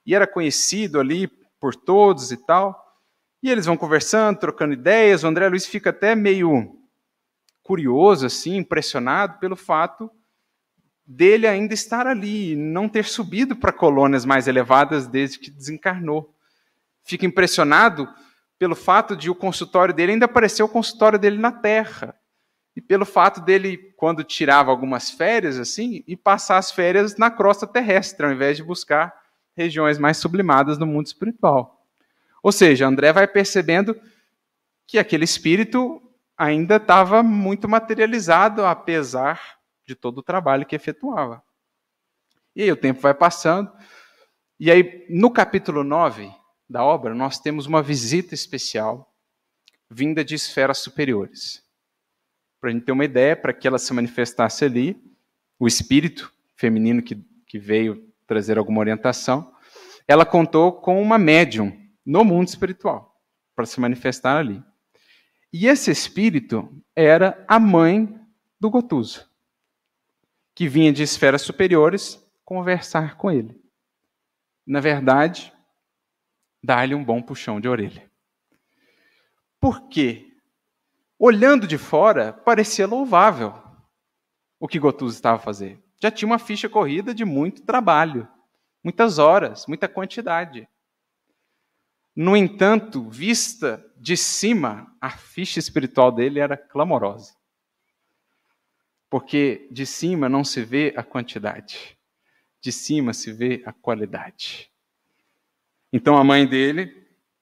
e era conhecido ali por todos e tal. E eles vão conversando, trocando ideias. O André Luiz fica até meio curioso, assim, impressionado pelo fato dele ainda estar ali, não ter subido para colônias mais elevadas desde que desencarnou. Fica impressionado pelo fato de o consultório dele ainda parecer o consultório dele na Terra. E pelo fato dele, quando tirava algumas férias, assim, e passar as férias na crosta terrestre, ao invés de buscar regiões mais sublimadas no mundo espiritual. Ou seja, André vai percebendo que aquele espírito ainda estava muito materializado, apesar de todo o trabalho que efetuava. E aí o tempo vai passando, e aí no capítulo nove da obra, nós temos uma visita especial, vinda de esferas superiores. Para a gente ter uma ideia, para que ela se manifestasse ali, o espírito feminino que, que veio trazer alguma orientação, ela contou com uma médium no mundo espiritual, para se manifestar ali. E esse espírito era a mãe do Gotuso, que vinha de esferas superiores conversar com ele. Na verdade, dar-lhe um bom puxão de orelha. Por quê? Olhando de fora, parecia louvável o que Gotuso estava a fazer. Já tinha uma ficha corrida de muito trabalho, muitas horas, muita quantidade. No entanto, vista de cima, a ficha espiritual dele era clamorosa. Porque de cima não se vê a quantidade, de cima se vê a qualidade. Então a mãe dele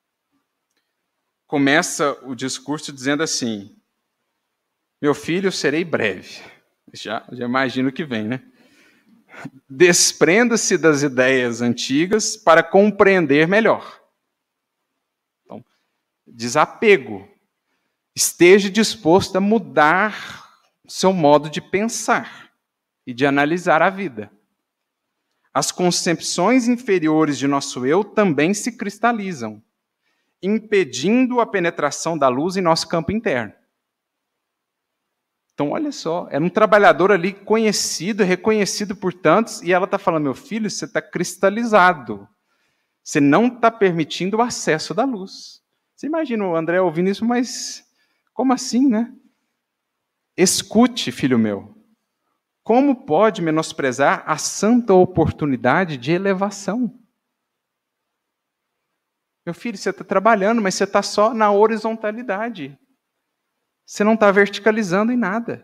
começa o discurso dizendo assim: meu filho, serei breve. Já, já imagino o que vem, né? Desprenda-se das ideias antigas para compreender melhor. Então, desapego. Esteja disposto a mudar seu modo de pensar e de analisar a vida. As concepções inferiores de nosso eu também se cristalizam, impedindo a penetração da luz em nosso campo interno. Então, olha só, era um trabalhador ali conhecido, reconhecido por tantos, e ela está falando, meu filho, você está cristalizado. Você não está permitindo o acesso da luz. Você imagina o André ouvindo isso, mas como assim, né? Escute, filho meu. Como pode menosprezar a santa oportunidade de elevação? Meu filho, você está trabalhando, mas você está só na horizontalidade. Você não está verticalizando em nada.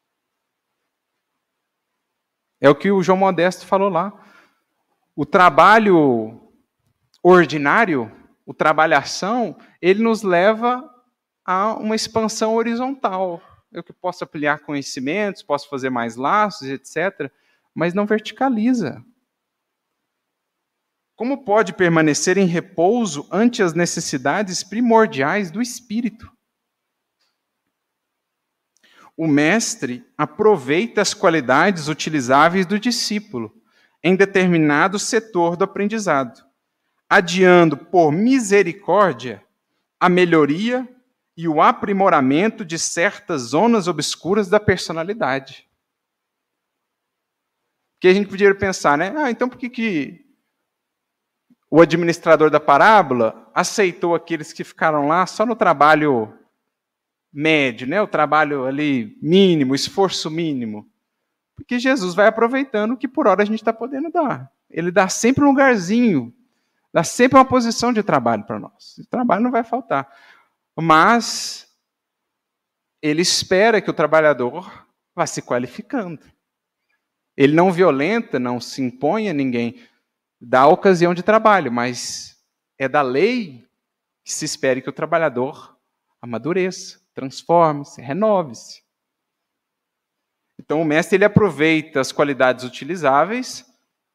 É o que o João Modesto falou lá. O trabalho ordinário, o trabalhação, ele nos leva a uma expansão horizontal. Eu que posso ampliar conhecimentos, posso fazer mais laços, etcétera, mas não verticaliza. Como pode permanecer em repouso ante as necessidades primordiais do espírito? O mestre aproveita as qualidades utilizáveis do discípulo em determinado setor do aprendizado, adiando por misericórdia a melhoria e o aprimoramento de certas zonas obscuras da personalidade. Porque a gente poderia pensar, né? Ah, então por que, que o administrador da parábola aceitou aqueles que ficaram lá só no trabalho médio, né? O trabalho ali mínimo, o esforço mínimo? Porque Jesus vai aproveitando o que por hora a gente está podendo dar. Ele dá sempre um lugarzinho, dá sempre uma posição de trabalho para nós. O trabalho não vai faltar. Mas ele espera que o trabalhador vá se qualificando. Ele não violenta, não se impõe a ninguém, dá ocasião de trabalho, mas é da lei que se espere que o trabalhador amadureça, transforme-se, renove-se. Então o mestre ele aproveita as qualidades utilizáveis,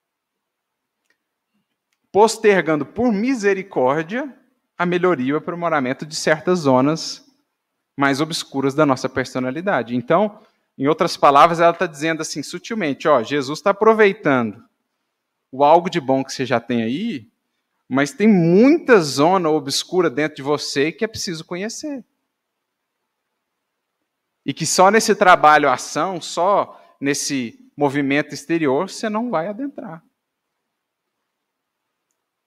postergando por misericórdia a melhoria e o aprimoramento de certas zonas mais obscuras da nossa personalidade. Então, em outras palavras, ela está dizendo assim, sutilmente, ó, Jesus está aproveitando o algo de bom que você já tem aí, mas tem muita zona obscura dentro de você que é preciso conhecer. E que só nesse trabalho, ação, só nesse movimento exterior, você não vai adentrar.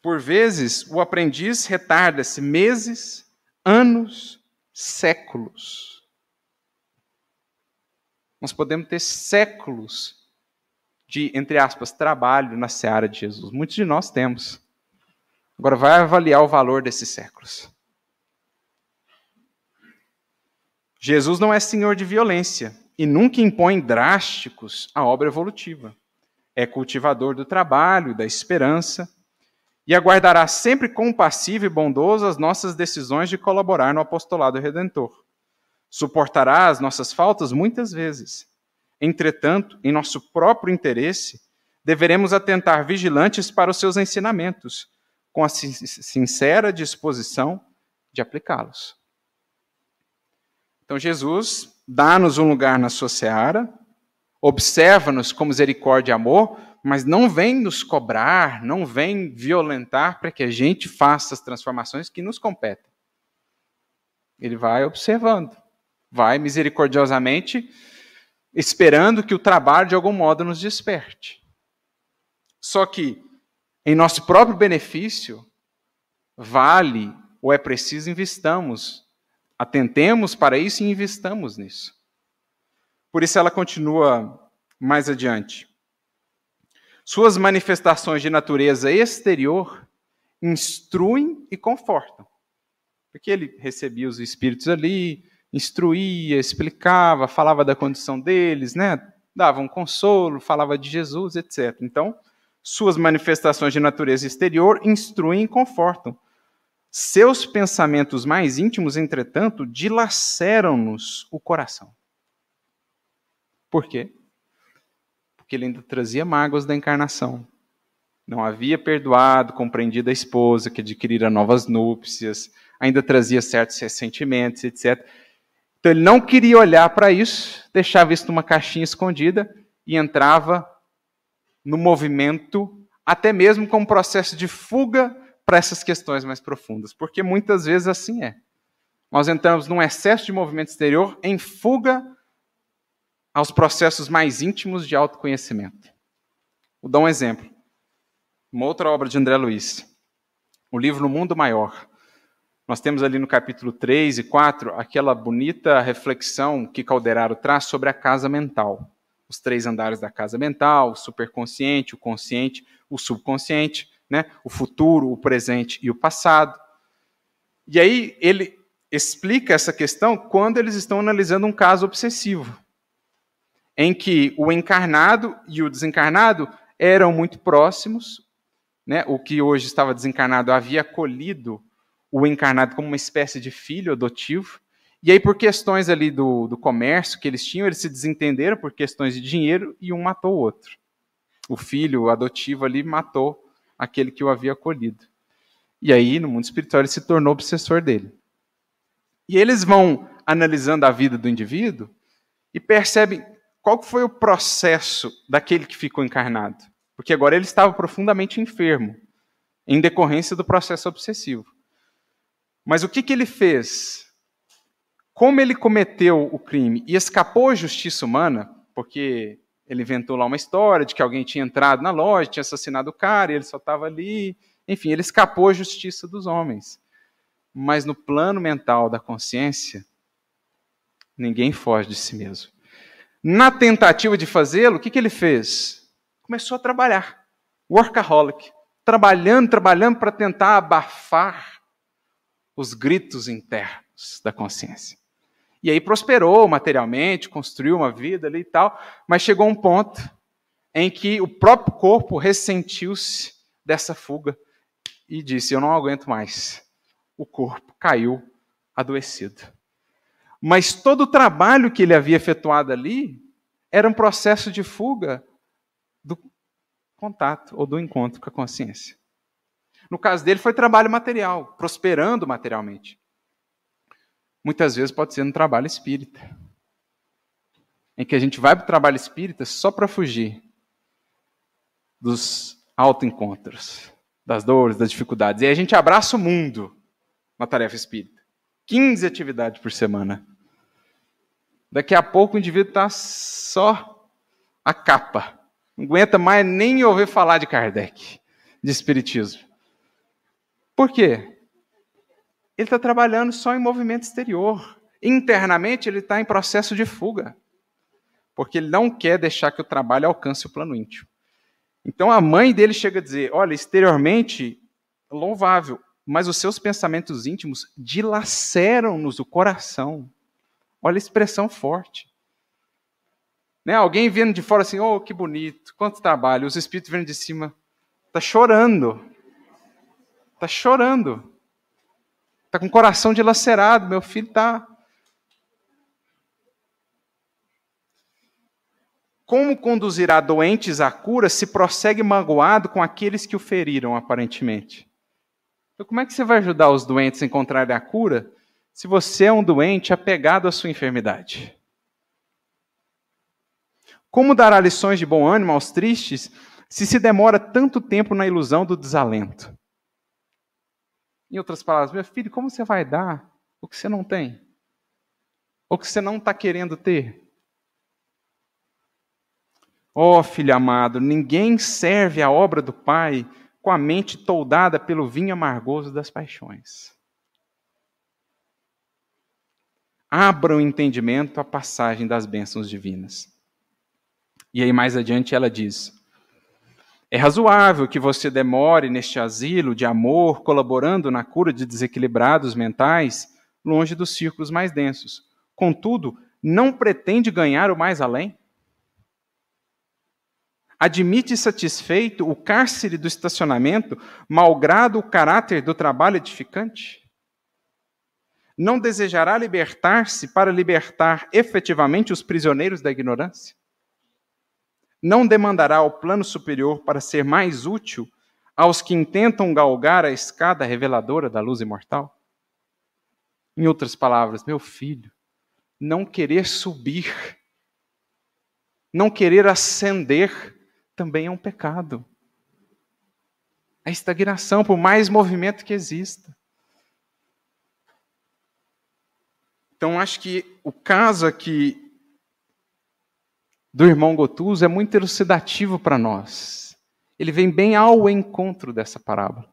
Por vezes, o aprendiz retarda-se meses, anos, séculos. Nós podemos ter séculos de, entre aspas, trabalho na seara de Jesus. Muitos de nós temos. Agora, vai avaliar o valor desses séculos. Jesus não é senhor de violência e nunca impõe drásticos à obra evolutiva. É cultivador do trabalho, da esperança, e aguardará sempre compassivo e bondoso as nossas decisões de colaborar no apostolado redentor. Suportará as nossas faltas muitas vezes. Entretanto, em nosso próprio interesse, deveremos atentar vigilantes para os seus ensinamentos, com a sincera disposição de aplicá-los. Então, Jesus dá-nos um lugar na sua seara, observa-nos com misericórdia e amor, mas não vem nos cobrar, não vem violentar para que a gente faça as transformações que nos competem. Ele vai observando, vai misericordiosamente esperando que o trabalho de algum modo nos desperte. Só que, em nosso próprio benefício, vale ou é preciso investamos, atentemos para isso e investamos nisso. Por isso ela continua mais adiante. Suas manifestações de natureza exterior instruem e confortam. Porque ele recebia os espíritos ali, instruía, explicava, falava da condição deles, né? Dava um consolo, falava de Jesus, etcétera. Então, suas manifestações de natureza exterior instruem e confortam. Seus pensamentos mais íntimos, entretanto, dilaceram-nos o coração. Por quê? Porque ele ainda trazia mágoas da encarnação. Não havia perdoado, compreendido a esposa, que adquirira novas núpcias, ainda trazia certos ressentimentos, etcétera. Então ele não queria olhar para isso, deixava isso numa caixinha escondida e entrava no movimento, até mesmo com um processo de fuga para essas questões mais profundas. Porque muitas vezes assim é. Nós entramos num excesso de movimento exterior em fuga aos processos mais íntimos de autoconhecimento. Vou dar um exemplo. Uma outra obra de André Luiz. O livro No Mundo Maior. Nós temos ali no capítulo três e quatro aquela bonita reflexão que Calderaro traz sobre a casa mental. Os três andares da casa mental, o superconsciente, o consciente, o subconsciente, né? O futuro, o presente e o passado. E aí ele explica essa questão quando eles estão analisando um caso obsessivo, em que o encarnado e o desencarnado eram muito próximos, né? O que hoje estava desencarnado havia acolhido o encarnado como uma espécie de filho adotivo, e aí por questões ali do, do comércio que eles tinham, eles se desentenderam por questões de dinheiro e um matou o outro. O filho adotivo ali matou aquele que o havia acolhido. E aí, no mundo espiritual, ele se tornou obsessor dele. E eles vão analisando a vida do indivíduo e percebem qual foi o processo daquele que ficou encarnado. Porque agora ele estava profundamente enfermo, em decorrência do processo obsessivo. Mas o que, que ele fez? Como ele cometeu o crime e escapou à justiça humana, porque ele inventou lá uma história de que alguém tinha entrado na loja, tinha assassinado o cara, e ele só estava ali. Enfim, ele escapou à justiça dos homens. Mas no plano mental da consciência, ninguém foge de si mesmo. Na tentativa de fazê-lo, o que, que ele fez? Começou a trabalhar. Workaholic. Trabalhando, trabalhando para tentar abafar os gritos internos da consciência. E aí prosperou materialmente, construiu uma vida ali e tal, mas chegou um ponto em que o próprio corpo ressentiu-se dessa fuga e disse, eu não aguento mais. O corpo caiu adoecido. Mas todo o trabalho que ele havia efetuado ali era um processo de fuga do contato ou do encontro com a consciência. No caso dele, foi trabalho material, prosperando materialmente. Muitas vezes pode ser no trabalho espírita, em que a gente vai para o trabalho espírita só para fugir dos autoencontros, das dores, das dificuldades. E aí a gente abraça o mundo na tarefa espírita. quinze atividades por semana. Daqui a pouco o indivíduo está só a capa. Não aguenta mais nem ouvir falar de Kardec, de espiritismo. Por quê? Ele está trabalhando só em movimento exterior. Internamente, ele está em processo de fuga. Porque ele não quer deixar que o trabalho alcance o plano íntimo. Então, a mãe dele chega a dizer, olha, exteriormente, louvável, mas os seus pensamentos íntimos dilaceram-nos o coração. Olha a expressão forte. Né? Alguém vendo de fora assim, oh, que bonito, quanto trabalho. Os espíritos vendo de cima, está chorando. Está chorando. Está com o coração dilacerado, meu filho está... Como conduzirá doentes à cura se prossegue magoado com aqueles que o feriram, aparentemente? Então, como é que você vai ajudar os doentes a encontrarem a cura se você é um doente apegado à sua enfermidade? Como dará lições de bom ânimo aos tristes se se demora tanto tempo na ilusão do desalento? Em outras palavras, meu filho, como você vai dar o que você não tem? Ou o que você não está querendo ter? Ó oh, filho amado, ninguém serve a obra do Pai com a mente toldada pelo vinho amargoso das paixões. Abra o entendimento à passagem das bênçãos divinas. E aí mais adiante ela diz, é razoável que você demore neste asilo de amor, colaborando na cura de desequilibrados mentais, longe dos círculos mais densos. Contudo, não pretende ganhar o mais além? Admite satisfeito o cárcere do estacionamento, malgrado o caráter do trabalho edificante? Não desejará libertar-se para libertar efetivamente os prisioneiros da ignorância? Não demandará o plano superior para ser mais útil aos que intentam galgar a escada reveladora da luz imortal? Em outras palavras, meu filho, não querer subir, não querer ascender, também é um pecado. A estagnação, por mais movimento que exista. Então, acho que o caso aqui do irmão Gotuso é muito elucidativo para nós. Ele vem bem ao encontro dessa parábola.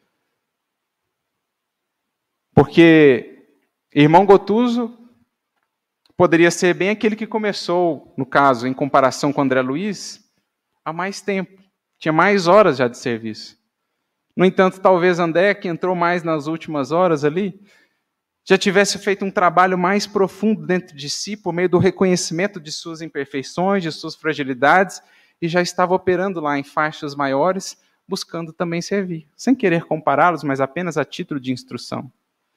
Porque irmão Gotuso poderia ser bem aquele que começou, no caso, em comparação com André Luiz, há mais tempo. Tinha mais horas já de serviço. No entanto, talvez André, que entrou mais nas últimas horas ali, já tivesse feito um trabalho mais profundo dentro de si, por meio do reconhecimento de suas imperfeições, de suas fragilidades, e já estava operando lá em faixas maiores, buscando também servir, sem querer compará-los, mas apenas a título de instrução.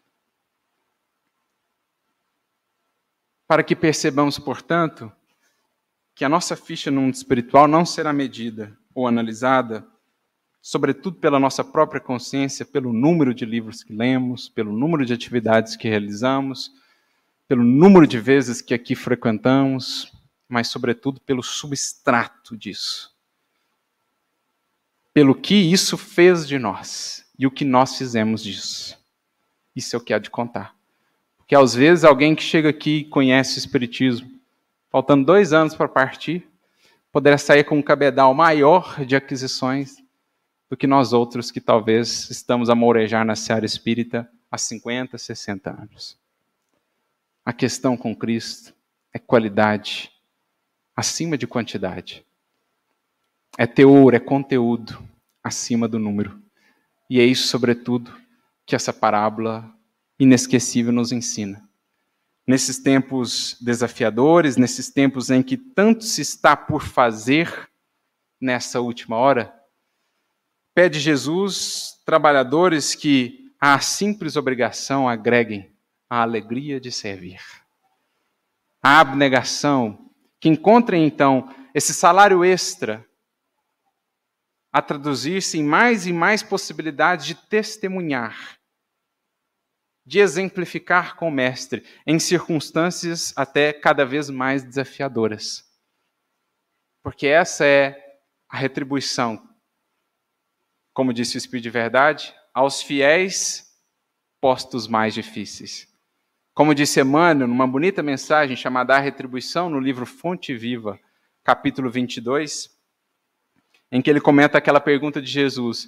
Para que percebamos, portanto, que a nossa ficha no mundo espiritual não será medida ou analisada, sobretudo pela nossa própria consciência, pelo número de livros que lemos, pelo número de atividades que realizamos, pelo número de vezes que aqui frequentamos, mas sobretudo pelo substrato disso. Pelo que isso fez de nós e o que nós fizemos disso. Isso é o que há de contar. Porque às vezes alguém que chega aqui e conhece o Espiritismo, faltando dois anos para partir, poderá sair com um cabedal maior de aquisições do que nós outros que talvez estamos a mourejar na seara espírita há cinquenta, sessenta anos. A questão com Cristo é qualidade acima de quantidade. É teor, é conteúdo acima do número. E é isso, sobretudo, que essa parábola inesquecível nos ensina. Nesses tempos desafiadores, nesses tempos em que tanto se está por fazer nessa última hora, pede Jesus, trabalhadores que à simples obrigação agreguem a alegria de servir. A abnegação, que encontrem então esse salário extra a traduzir-se em mais e mais possibilidades de testemunhar, de exemplificar com o Mestre, em circunstâncias até cada vez mais desafiadoras. Porque essa é a retribuição, como disse o Espírito de Verdade, aos fiéis postos mais difíceis. Como disse Emmanuel, numa bonita mensagem chamada A Retribuição, no livro Fonte Viva, capítulo vinte e dois, em que ele comenta aquela pergunta de Jesus: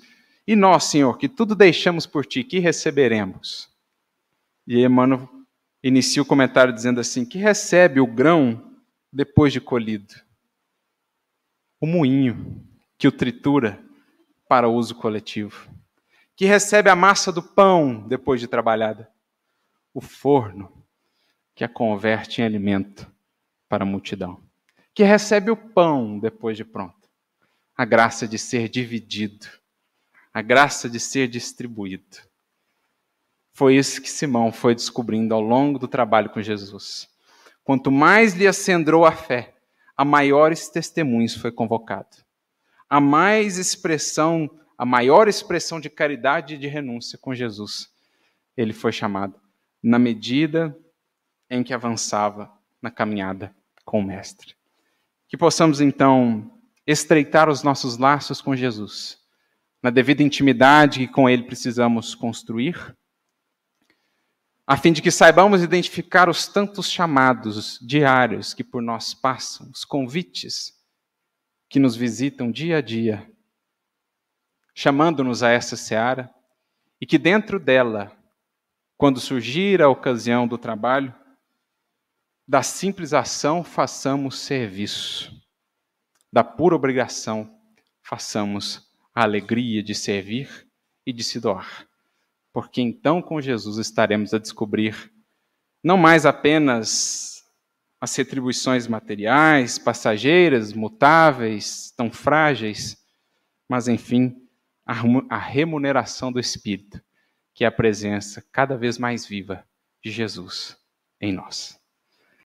E nós, Senhor, que tudo deixamos por Ti, que receberemos? E Emmanuel inicia o comentário dizendo assim, que recebe o grão depois de colhido? O moinho que o tritura para uso coletivo. Que recebe a massa do pão depois de trabalhada? O forno que a converte em alimento para a multidão. Que recebe o pão depois de pronto? A graça de ser dividido. A graça de ser distribuído. Foi isso que Simão foi descobrindo ao longo do trabalho com Jesus. Quanto mais lhe acendrou a fé, a maiores testemunhos foi convocado. A mais expressão, a maior expressão de caridade e de renúncia com Jesus, ele foi chamado, na medida em que avançava na caminhada com o Mestre. Que possamos, então, estreitar os nossos laços com Jesus, na devida intimidade que com ele precisamos construir, a fim de que saibamos identificar os tantos chamados diários que por nós passam, os convites que nos visitam dia a dia, chamando-nos a essa seara, e que dentro dela, quando surgir a ocasião do trabalho, da simples ação façamos serviço, da pura obrigação façamos a alegria de servir e de se doar. Porque então com Jesus estaremos a descobrir não mais apenas as retribuições materiais, passageiras, mutáveis, tão frágeis, mas enfim, a remuneração do Espírito, que é a presença cada vez mais viva de Jesus em nós.